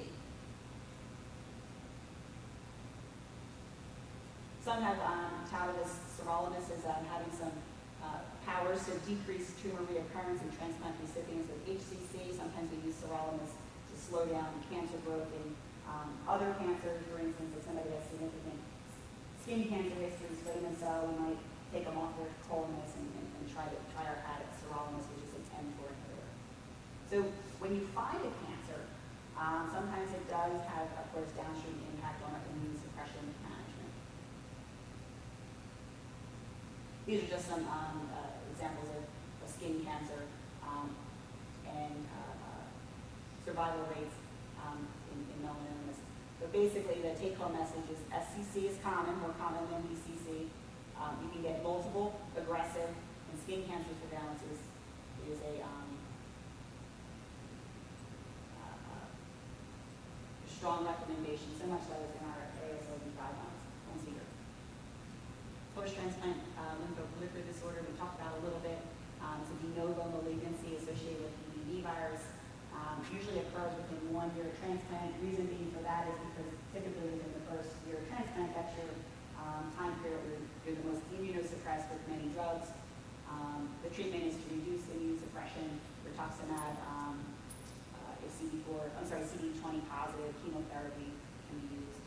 Some have um, touted as sirolimus as um, having some uh, powers to decrease tumor reoccurrence in transplant recipients with H C C. Sometimes we use sirolimus to slow down cancer growth in um, other cancers. For instance, if somebody has significant skin cancer history, squamous cell, we might take them off their colonimus and, and, and try to try our hat at sirolimus, which is an mTOR inhibitor. So when you find a cancer, um, sometimes it does have, of course, downstream impact on our immune suppression management. These are just some um, uh, examples of, of skin cancer um, and uh, uh, survival rates um, in, in melanomas. But basically, the take-home message is S C C is common, more common than B C C. Um, you can get multiple, aggressive, and skin cancer surveillance is, is a, um, uh, a strong recommendation, so much so it's in our A S L D guidelines once a year. Post-transplant uh, lymphoproliferative disorder, we talked about a little bit. Um, it's a de novo malignancy associated with E B V virus. Um, usually occurs within one year of transplant. Reason being for that is because typically within the first year of transplant, that's your um, time period where you're the most immunosuppressed with many drugs. Um, the treatment is to reduce immune suppression. Rituximab, um, uh, if C D four, I'm sorry, C D twenty positive chemotherapy can be used.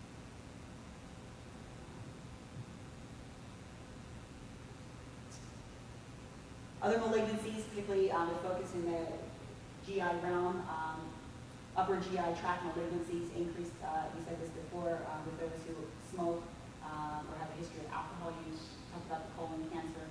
Other malignancies, particularly um, with focus in the G I realm, um, upper G I tract malignancies increased, uh, we said this before, uh, with those who smoke um, or have a history of alcohol use. Talked about the colon cancer.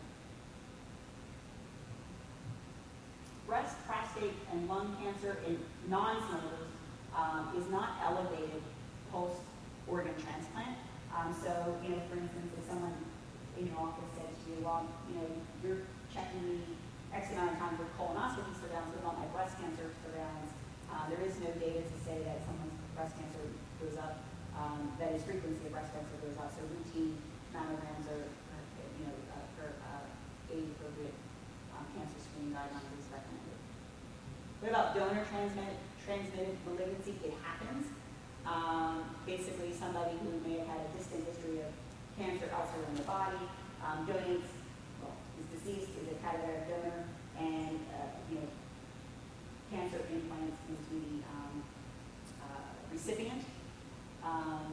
Breast, prostate, and lung cancer in non-smokers um, is not elevated post-organ transplant. Um, so, you know, for instance, if someone in your office says to you, well, you know, you're checking me X amount of time for colonoscopy surveillance, what about my breast cancer surveillance? Uh, there is no data to say that someone's breast cancer goes up, um, that is frequency of breast cancer goes up, so routine mammograms are, are you know, uh, for uh, age-appropriate um, cancer screening guidelines is recommended. What about donor transmitted, transmitted malignancy? It happens. Um, basically, somebody who may have had a distant history of cancer elsewhere in the body um, donates, well, is deceased, is a cadaveric donor, and uh, you know, cancer implants into the um, uh, recipient. Um,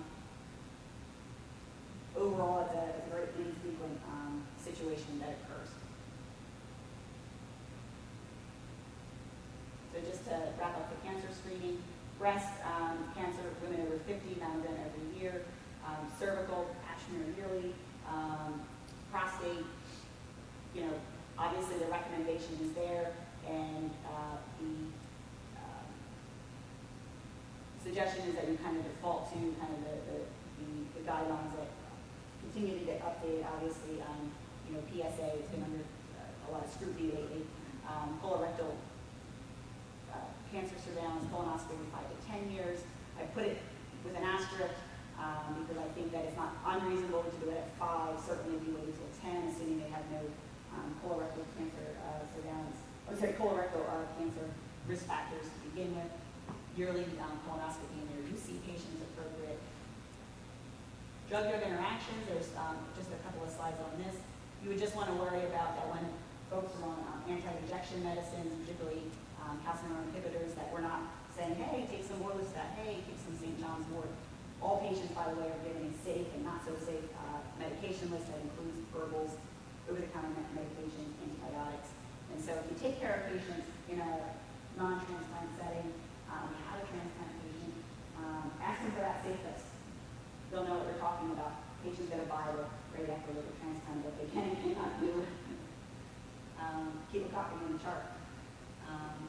overall, it's a, it's a very infrequent um, situation that occurs. So just to wrap up the cancer screening, breast um, cancer, women over fifty, mammogram every year, um, cervical, pap smear yearly, um, prostate, you know, obviously the recommendation is there, and uh, the um, suggestion is that you kind of default to kind of the, the, the, the guidelines that continue to get updated. Obviously, um, you know, P S A has been under uh, a lot of scrutiny lately. Um, colorectal uh, cancer surveillance, colonoscopy five to ten years. I put it with an asterisk um, because I think that it's not unreasonable to do it at five. Certainly, if you wait until ten, assuming they have no um, colorectal cancer uh, surveillance, or sorry, colorectal uh, cancer risk factors to begin with. Yearly um, colonoscopy in their U C patients appropriate. Drug-drug interactions, there's um, just a couple of slides on this. You would just want to worry about that when folks are on um, anti-rejection medicines, particularly um, calcineurin inhibitors, that we're not saying, hey, take some Orlistat, hey, take some Saint John's wort. All patients, by the way, are given a safe and not so safe uh, medication list that includes herbals, over-the-counter medications, antibiotics. And so if you take care of patients in a non-transplant setting, um, you have a transplant patient, um, ask them for that safe list. They'll know what they're talking about. Patients that are viable right after liver transplant, what they can and cannot do. Um, keep a copy in the chart. Um,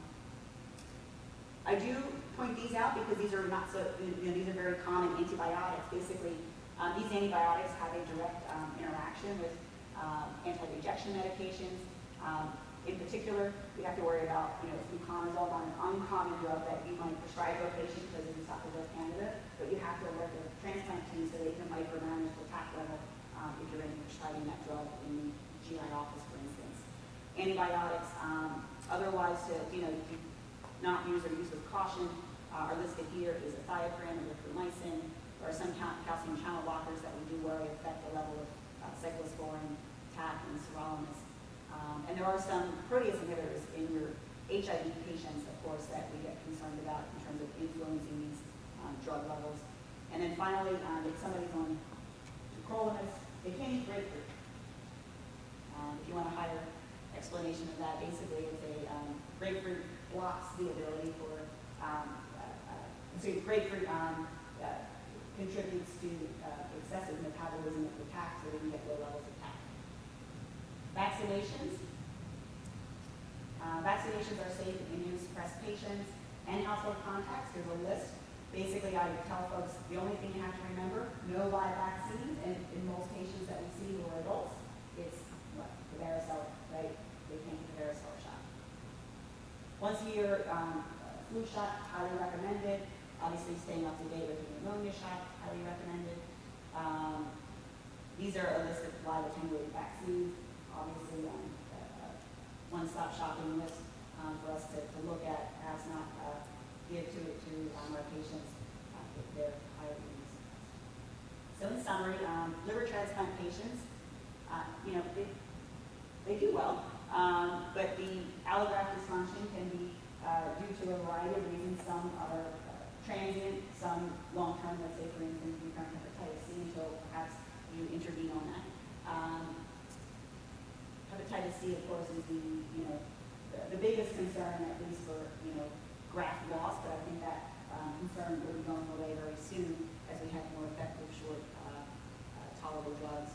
I do point these out because these are not so, you know, these are very common antibiotics. Basically, um, these antibiotics have a direct um, interaction with um, anti-rejection medications. Um, in particular, we have to worry about, you know, fluconazole, not an uncommon drug that you might prescribe to a patient because it's esophageal candidate, but you have to alert the transplant team so they can micromanage the TAC level um, if you're going to be prescribing that drug in the G I office, for instance. Antibiotics, um, otherwise to, you know, do not use or use with caution, uh, are listed here is thioprim or erythromycin, or some cal calcium channel blockers that we do worry affect the level of uh, cyclosporin, T A C, and sirolimus. Um, and there are some protease inhibitors in your H I V patients, of course, that we get concerned about in terms of influencing these um, drug levels. And then finally, um, if somebody's on tacrolimus, they can't eat grapefruit. Um, if you want a higher explanation of that, basically it's a um, grapefruit blocks the ability for, um, uh, uh, so grapefruit um, uh, contributes to uh, excessive metabolism of the T A C, so they can get low levels of T A C. Vaccinations. Uh, vaccinations are safe in immunosuppressed patients and household contacts. There's a list. Basically, I tell folks the only thing you have to remember, no live vaccines, and in most patients that we see who are adults, it's what? The varicella, right? They can't get the varicella shot. Once a year um, flu shot, highly recommended. Obviously, staying up to date with the pneumonia shot, highly recommended. Um, these are a list of live attenuated vaccines. Obviously, um, uh, one-stop shopping list um, for us to, to look at, perhaps not uh, give to to um, our patients uh, if they're highly immunosuppressed. So in summary, um, liver transplant patients, uh, you know, they, they do well, um, but the allograft dysfunction can be uh, due to a variety of reasons. Some are uh, transient, some long-term, let's say for instance, recurrent hepatitis C until perhaps you intervene on that. Um, hepatitis C, of course, is the, you know, the, the biggest concern, at least for, you know, graft loss, but I think that um, concern will be going away very soon as we have more effective, short, uh, uh, tolerable drugs.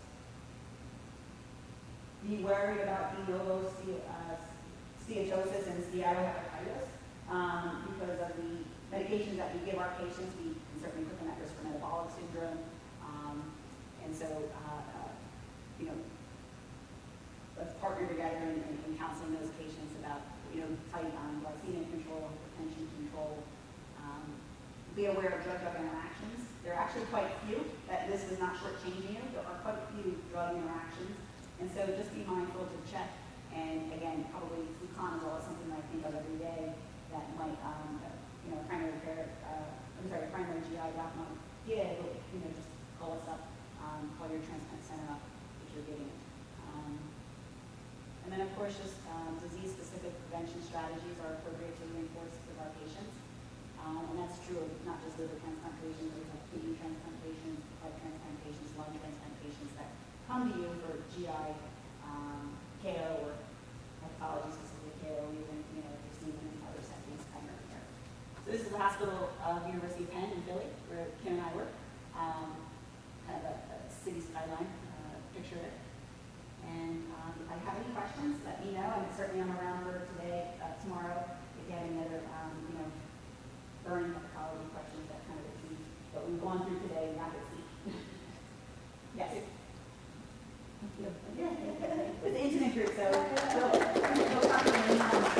Be worried about de novo uh, steatosis and steatohepatitis um, because of the medications that we give our patients. We can certainly put them at risk for metabolic syndrome, um, and so, uh, uh, you know, let's partner together in, in, in counseling those patients about, you know, tight um, glycemic control, hypertension control. Um, be aware of drug-drug interactions. There are actually quite a few. That this is not shortchanging you. There are quite a few drug interactions, and so just be mindful to check. And again, probably fluconazole is something that I think of every day that might, um, you know, primary care, uh, I'm sorry, primary G I doc might give. You know, just call us up, um, call your transplant center up if you're getting it. Um, And then, of course, just um, disease-specific prevention strategies are appropriate to reinforce with our patients. Um, and that's true of not just liver transplant patients, but we have kidney transplant patients, heart transplant patients, lung transplant patients that come to you for G I um, K O or hepatology-specific K O, even, you know, if you've seen them in other settings, primary care. So this is the hospital of University of Penn in Philly, where Kim and I work. Um, kind of a, a city skyline uh, picture there. And um, if I have any questions, let me know. I'm certainly on around for today, uh, tomorrow. If you have any other, um, you know, burning hepatology questions, that kind of thing. But we've gone through today, and not to see. Yes. Thank you. Yeah. It's an intimate group, so we'll, we'll talk to you.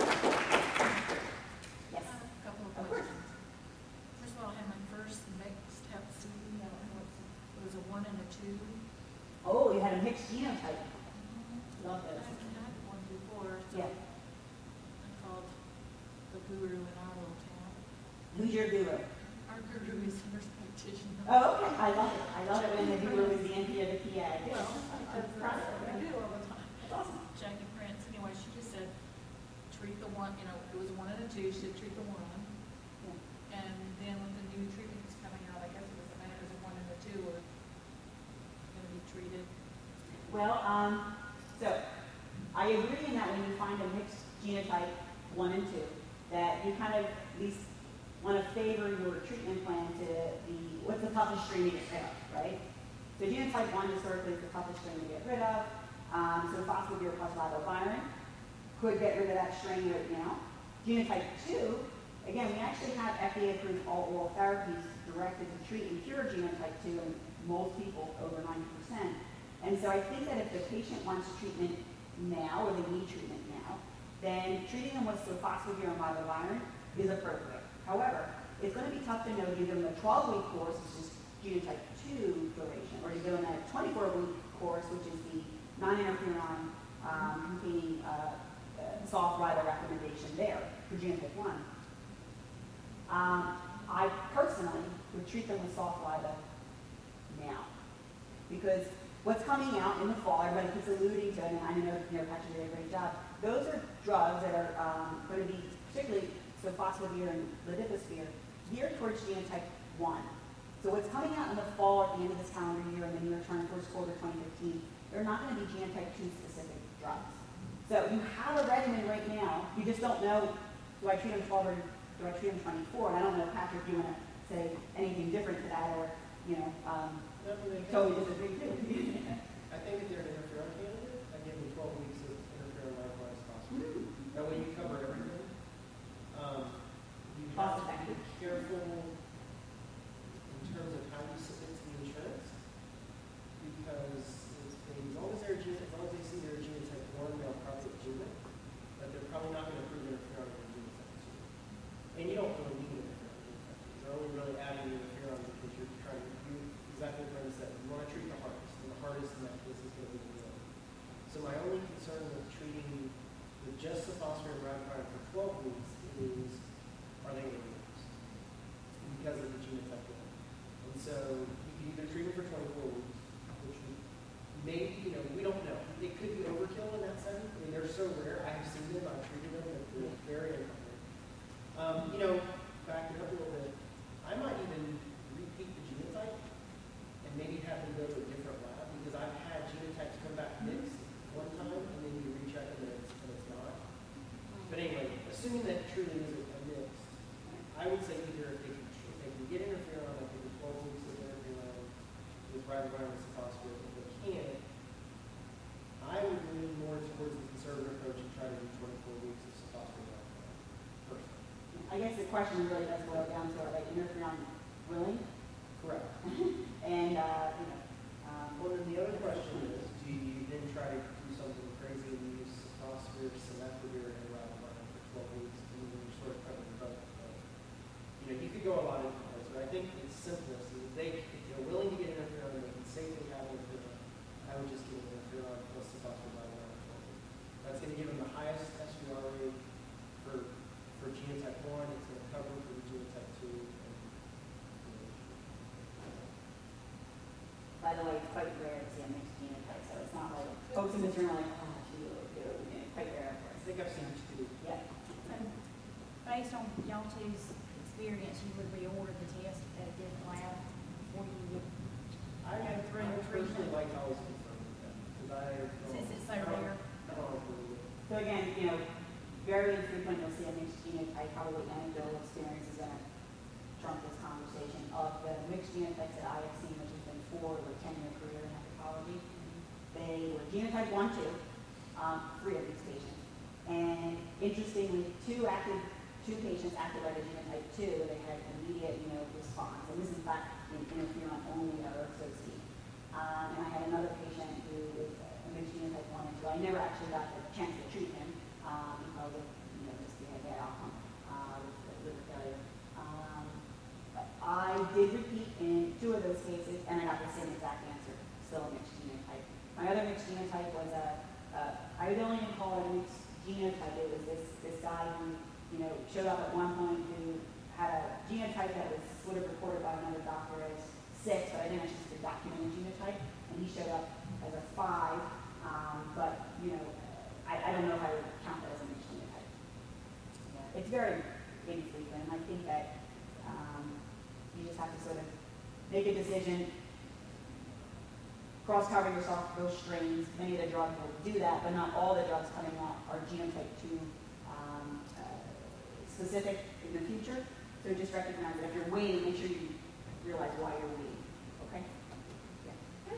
Yes. Uh, a couple of Of questions. course. First of all, I had my first mixed hep C. Uh, it was a one and a two. Oh, you had a mixed genotype. Love I those. haven't had one before, so Yeah. I called the guru in our little town. Who's your guru? Our guru is a nurse practitioner. Oh, okay. I love it. I love it when the guru is the N P or the P A. Well, That's that's process. what I do all the time. That's awesome. Jackie Prince, anyway, she just said, treat the one, you know, it was a one and a two, she said treat the one. Yeah. And then with the new treatments coming out, I guess it was the man who's a one and a two are going to be treated. Well, um, so I I agree in that when you find a mixed genotype one and two, that you kind of at least want to favor your treatment plan to the, what's the toughest strain to get rid of, right? So genotype one historically is the toughest strain to get rid of. Um, so phosphavir plus ribavirin could get rid of that strain right now. Genotype two, again, we actually have F D A-approved all oral therapies directed to treat and cure genotype two in most people, over ninety percent. And so I think that if the patient wants treatment now, or they need treatment now, then treating them with sofosbuvir and ribavirin is appropriate. However, it's going to be tough to know to give them a twelve-week course, which is genotype two duration, or to give them a twenty-four week course, which is the non-interferon um, containing uh, uh, soft ribo recommendation there for genotype one. Um, I personally would treat them with soft ribo now, because what's coming out in the fall, everybody keeps alluding to it, and I know, you know Patrick did a great job. Those are drugs that are um, going to be, particularly sofosbuvir and ledipasvir, geared towards genotype one. So what's coming out in the fall at the end of this calendar year and then you return first quarter twenty fifteen, they're not going to be genotype two specific drugs. So you have a regimen right now, you just don't know, do I treat them twelve or do I treat them twenty-four? And I don't know, Patrick, do you want to say anything different to that, or, you know, um, No, I mean, totally disagree too? I think if they're an interferon candidate, I give them twelve weeks of interferon likewise possible. That way you cover everything. Um, you have to be careful in terms of how you submit to the insurance, because it's, as long as they're gene, as long as they see they're genotype one, they'll probably approve it, but they're probably not going to approve interferon in genotype two. And you don't really need interferon in genotype two. They're only really adding interferon because you're trying to do exactly what Brenda said. You want to treat the hardest, and the hardest in that case is going to be the male. So my only concern with treating with just the phosphorus and ribavirin for twelve weeks is, are they going to be used? Because of the genotype one. And so you can either treat them for twenty-four weeks, which maybe, you know, we don't know. It could be overkill in that setting. I mean, they're so rare. I have seen them, I've treated them, and they're very uncomfortable. Um, you know, back it up a little bit, I might even repeat the genotype and maybe have them go to a different lab, because I've had genotypes come back mixed one time and then you recheck them and it's, and it's not. But anyway, assuming that truly is a mixed, I would say either if they can, if they can get interferon, I think twelve weeks of interferon with ribavirin and sofosbuvir. If they can't, I would lean more towards the conservative approach and try to do twenty-four weeks of sofosbuvir personally. I guess the question really does boil down to, are they interferon willing? Correct. And, uh, you know, um, Well, then the other question is, do you then try to do something crazy and use sofosbuvir, symethravir, and ribavirin for twelve weeks, and then you're sort of covering both? But, you know, you could go a lot into this, but I think it's simplest. Is if they, if they're willing to get interferon and they can safely have interferon, I would just give them interferon plus sofosbuvir, ribavirin for twelve weeks. That's going to give them the highest S V R rate for for genotype one. It's going to cover for the genotype two. And, you know, by the way, it's quite rare to see a mixed genotype, so it's not like folks in this room are like, oh, gee, oh, you know, it's quite rare for I us. think I've seen two. Yeah. Based on y'all two's experience, you would reorder the test at a different lab before you would, I Yeah, I three- personally three- like to always confirm with them, because I don't. since it's so I don't- rare. I don't want to believe it. So again, you know, very infrequent you'll see a mixed genotype, probably anecdotal experience is going to trump this conversation. Of the mixed genotypes that I have seen, which has been four with ten year career in hepatology, they were genotype one, two, um, three of these patients. And interestingly, two active, two patients active at a genotype two, they had immediate, you know, response. And this is in fact an interferon only associated. Um, and I had another patient who is a mixed genotype one and two. I never actually got the chance to treat him um, because of, you know, just the bad outcome uh, with the liver failure. Um, but I did repeat in two of those cases, and I got the same exact answer, still a mixed genotype. My other mixed genotype was a, uh, I would only even call it a mixed genotype. It was this, this guy who, you know, showed up at one point who had a genotype that was sort of reported by another doctor as six, but I didn't actually see the documented genotype, and he showed up as a five, um, but, you know, I, I don't know if I would count that as a mixed genotype. Yeah. It's very infrequent, and I think that um, you just have to sort of make a decision. cross-covering yourself for those strains. Many of the drugs will do that, but not all the drugs coming out are genotype two um, uh, specific in the future. So just recognize that if you're waiting, make sure you realize why you're waiting. Okay? Yeah.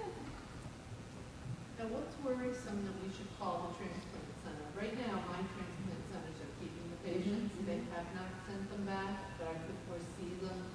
Now, what's worrisome that we should call the transplant center? Right now, my transplant centers are keeping the patients. Mhm. They have not sent them back, but I could foresee them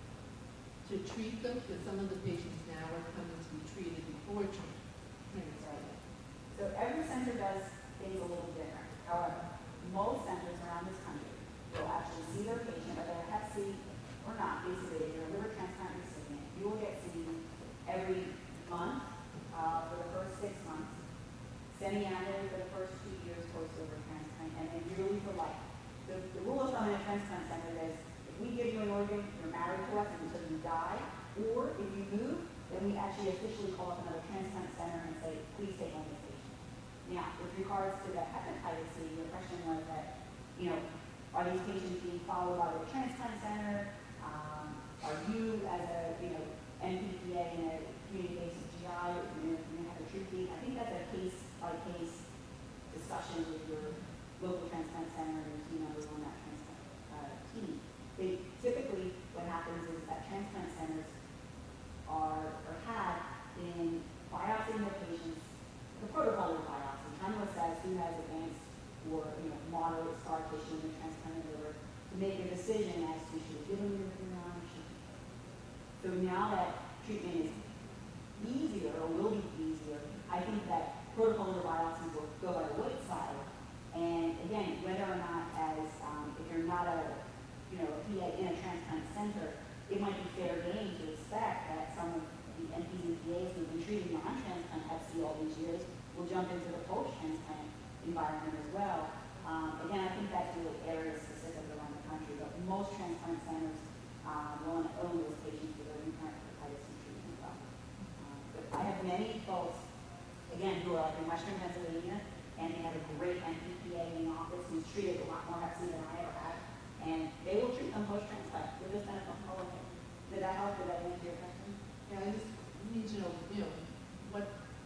to treat them, because some of the patients now are coming to be treated before tra- transplant. So every center does things a little different. However, most centers around this country will actually see their patient, whether they're hep C or not. Basically, if you're a liver transplant recipient, you will get seen every month uh, for the first six months, semi-annually for the first two years post-liver transplant, and then yearly for life. The, the rule of thumb in a transplant center is if we give you an organ, you're married to us until you die, or if you move, then we actually officially call up another transplant center and say, please take on this patient. Now, with regards to the hepatitis C, your question was that, you know, are these patients being followed by the transplant center? Um, are you, as a, you know, N P P A and a community-based G I, you know, you have a treatment? I think that's a case-by-case discussion with your local transplant center and your team members on that transplant uh, team. They typically, what happens is that transplant centers are, or have been biopsying their patients, the protocol of biopsy, trying to assess who has advanced or, you know, moderate scar tissue in the transplanted liver to make a decision as to should we give them interferon or should we. So now that treatment is easier or will be easier, I think that protocol liver biopsies will go by the wayside. And again, whether or not as, um, if you're not a, you know, a P A in a transplant center, it might be fair game to expect that some of the N Ps and P As who've been treating non-transplant hep C all these years will jump into the post-transplant environment as well. Um, again, I think that's really area specific around the country, but most transplant centers um, want to own those patients with their recurrent hepatitis C treatment as well. Um, but I have many folks, again, who are like in Western Pennsylvania, and they have a great N P P A in the office who's treated a lot more hep C than I ever have, and they will treat them post-transplant. They're just kind of all okay. Did that help? Did that answer your question? Yeah, I just need to know, you know, what,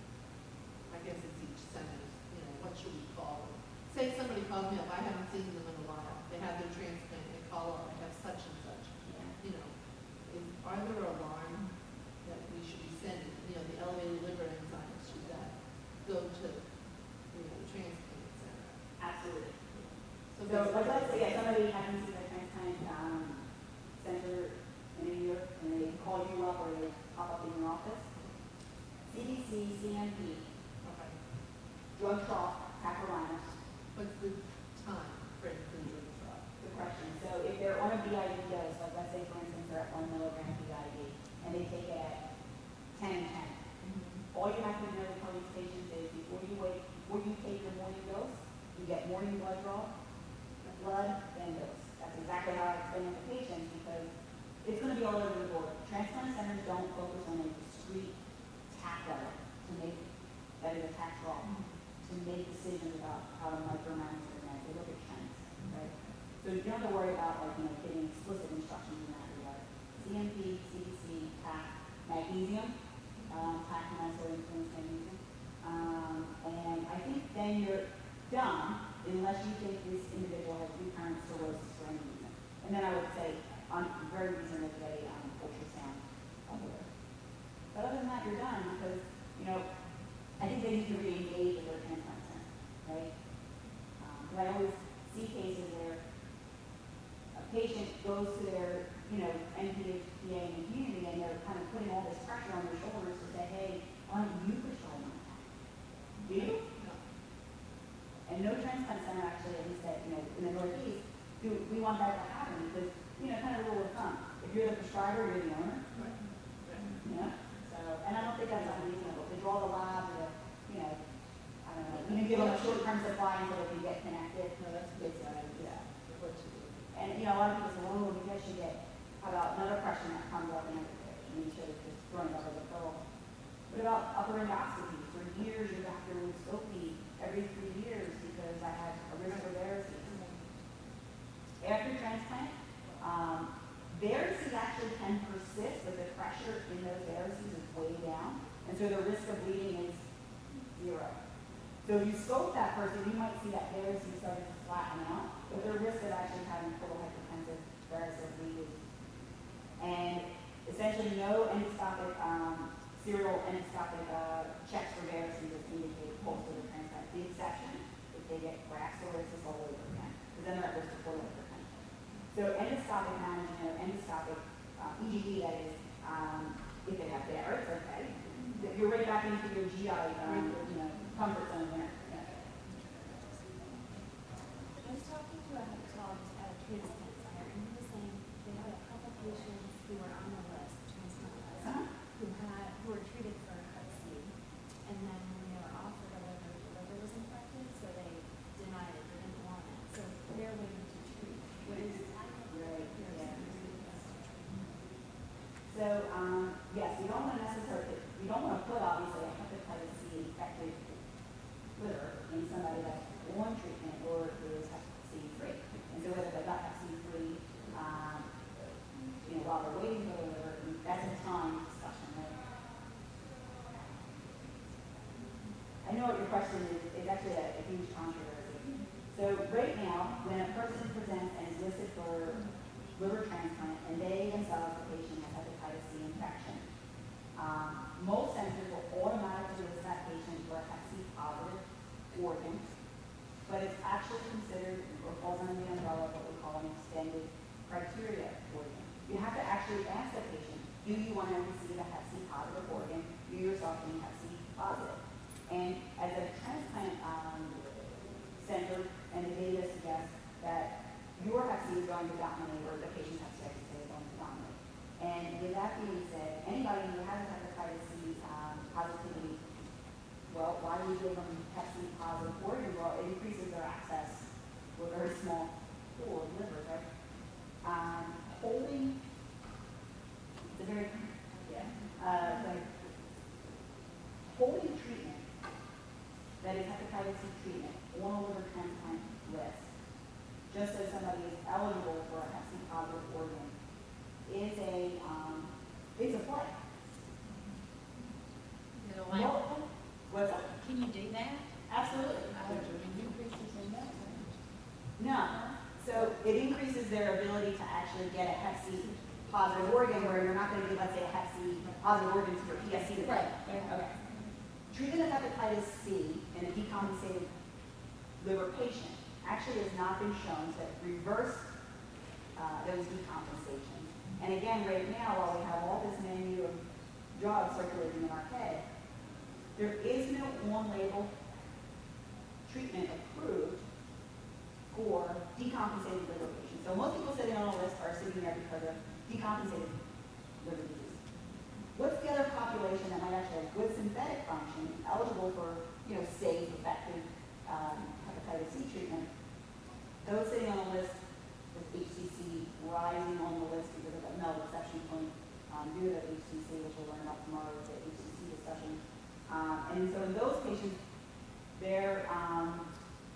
I guess it's each center, you know, what should we call them? Say somebody calls me up, I haven't seen them in a while, they had their transplant, they call up, I have such and such, Yeah. you know, is, are there alarm that we should be sending, you know, the elevated liver enzymes, should that go to, you know, the transplant center? Absolutely. So So, there's- like, let's say yeah, somebody happens to the transplant um, center in a year, and they call you up or they pop up in your office. C D C, C M P, Okay. drug trough, tacrolimus, What's the time for inclusion trial? good question. So if they're on a B I D dose, like let's say for instance they're at one milligram B I D, and they take it at ten and ten, all you have to know to tell these patients is before you wait, before you take your morning dose, you get morning blood draw, blood, then dose. That's exactly how I explain it to patients because it's going to be all over the board. Transplant centers don't focus on a discrete tack level to make, that is a tack draw, to make decisions about how to micromanage their meds. They look at trends, right? So you don't have to worry about like, you know, getting explicit instructions in that regard. C M P, C D C, tack, magnesium, um, tack can also influence magnesium. Um, and I think then you're done unless you think this individual has recurrent cirrhosis for any reason. And then I would say, on very reasonable to get a um, ultrasound of the liver. But other than that, you're done because, you know, I think they need to re-engage with their transplant center, right? Because I always see cases where a patient goes to their, you know, N P P A in the community and they're kind of putting all this pressure on their shoulders to say, hey, why don't you prescribe my tack? Do you? No. And no transplant center actually, at least that, you know, in the Northeast, do we want that to happen because, you know, kind of rule of thumb. If you're the prescriber, you're the owner. Right. Right. You know? So, and I don't think that's unreasonable. To draw the lab, to, you know, I don't know, even give them a short-term supply until they can get connected. No, that's good, It's, uh, yeah. what to do. And, you know, a lot of people say, well, you guys should get, how about another question that comes up in every day? And you should have just thrown it up as a pearl. What about upper endoscopy? For years, your doctor would scope me every three years because I had a risk for varices. After transplant, um, varices actually can persist, but the pressure in those varices is way down. And And so the risk of bleeding is zero. So if you scope that person, you might see that varice starting to flatten out, but their risk of actually having total hypertensive varice or bleed is, and essentially no endoscopic, um, serial endoscopic uh, checks for varices indicate post-liver transplant. The exception if they get graft cirrhosis all over again, because then they're at risk of total hypertension. So endoscopic management, or endoscopic uh, E G D, that is, um, if they have varice, okay, you're right back into your G I, um, you know, comfort zone there. Yeah. I was talking to a hepatologist at a kid's center, and he was saying they had a couple patients who were on the list, transplant list, Uh-huh. who had, who were treated for hep C, and then when they were offered a liver, the liver was infected, so they denied it, they didn't want it, so they're waiting to treat. What is Right, your yeah. experience? So, um, yes, we don't want to necessarily, we don't want to put obviously a hepatitis C infected liver in somebody that's on treatment or is hep C free. And so whether they've got hep C free, um, you know, while they're waiting for the liver, that's a time discussion, right? I know what your question is, it's actually a, a huge controversy. So right now, when a person presents and is listed for liver transplant, and they themselves, the patient, has hepatitis C infection, um, most centers will automatically list that patient for a hep C positive organ, but it's actually considered or falls under the umbrella of what we call an extended criteria organ. You have to actually ask the patient, do you want to receive a hep C positive organ? You yourself being hep C positive. And as a transplant um, center, and the data suggests that your hep C is going to dominate, or the patient's hep C is going to dominate. And with that being said, anybody who has a hepatitis C um, positivity, well, why do you give them hep C positive organ? Well, it increases their access to a very small pool of livers, right? Um, holding, it's a very, yeah, uh, like, holding treatment, that is hepatitis C treatment, on a liver transplant list, just so somebody is eligible for a hep C positive organ, is a, um, it's a play. Is it allowed? No, what's that? Can you do that? Absolutely. Increases in that. No. So it increases their ability to actually get a hep C positive organ, where you're not going to do, let's say, a hep C positive organ to your P S C. Right. Okay. Treatment of hepatitis C in a decompensated liver patient actually has not been shown to reverse uh, those decompensations. And again, right now, while we have all this menu of drugs circulating in our head, there is no on-label treatment approved for decompensated liver patients. So most people sitting on a list are sitting there because of decompensated liver disease. What's the other population that might actually have good synthetic function, eligible for, you know, safe, effective um, hepatitis C treatment? Those sitting on the list with H C C rising on the list because of that null exception point um, due to H C C, which we'll learn about tomorrow with the H C C discussion. Um, and so in those patients, they're, um,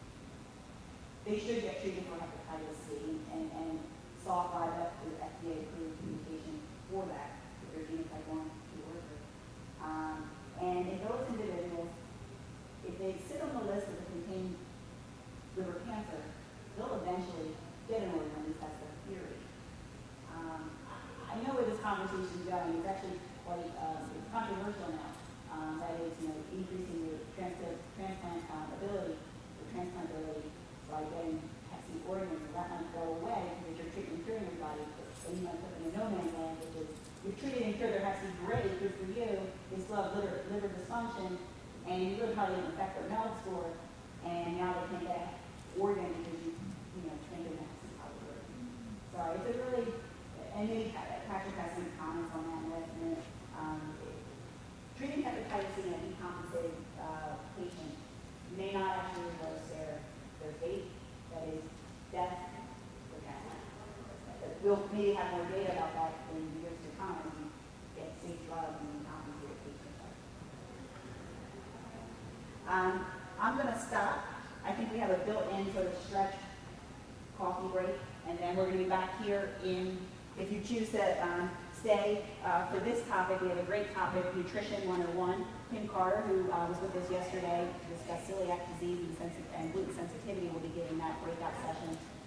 they should get treated for hepatitis C, and, and S O C five is F D A approved indication for that, if they're genotype one, two, or three. Um, and in those individuals, if they sit on the list that contain liver cancer, they'll eventually get an organ, at least that's their theory. Um, I know where this conversation is going. It's actually quite uh, it's controversial now. Um, that is, you know, increasing your transplant, transplant um, ability, your transplant ability by getting hep C organs. That might go away because you're treating and curing your body. Then you might put them in no man's land, which is you've treated and cured their hep C, great, good for you. They still have liver, liver dysfunction, and you really probably didn't affect their health score, and now they can't get an organ because you, you know, trained them to hep C positive. So it's a really, and maybe Patrick has some comments on that in a minute. Um, treating hepatitis C in a decompensated uh, patient may not actually reverse their, their fate, that is, death or death. We'll maybe have more data about that in years to come as we get safe drugs and decompensated patients. Um, I'm going to stop. I think we have a built-in sort of stretch coffee break, and then we're going to be back here in, if you choose to um, Today, uh, for this topic, we have a great topic, Nutrition one oh one. Kim Carter, who uh, was with us yesterday to discuss celiac disease and, sensi- and gluten sensitivity, will be giving that breakout session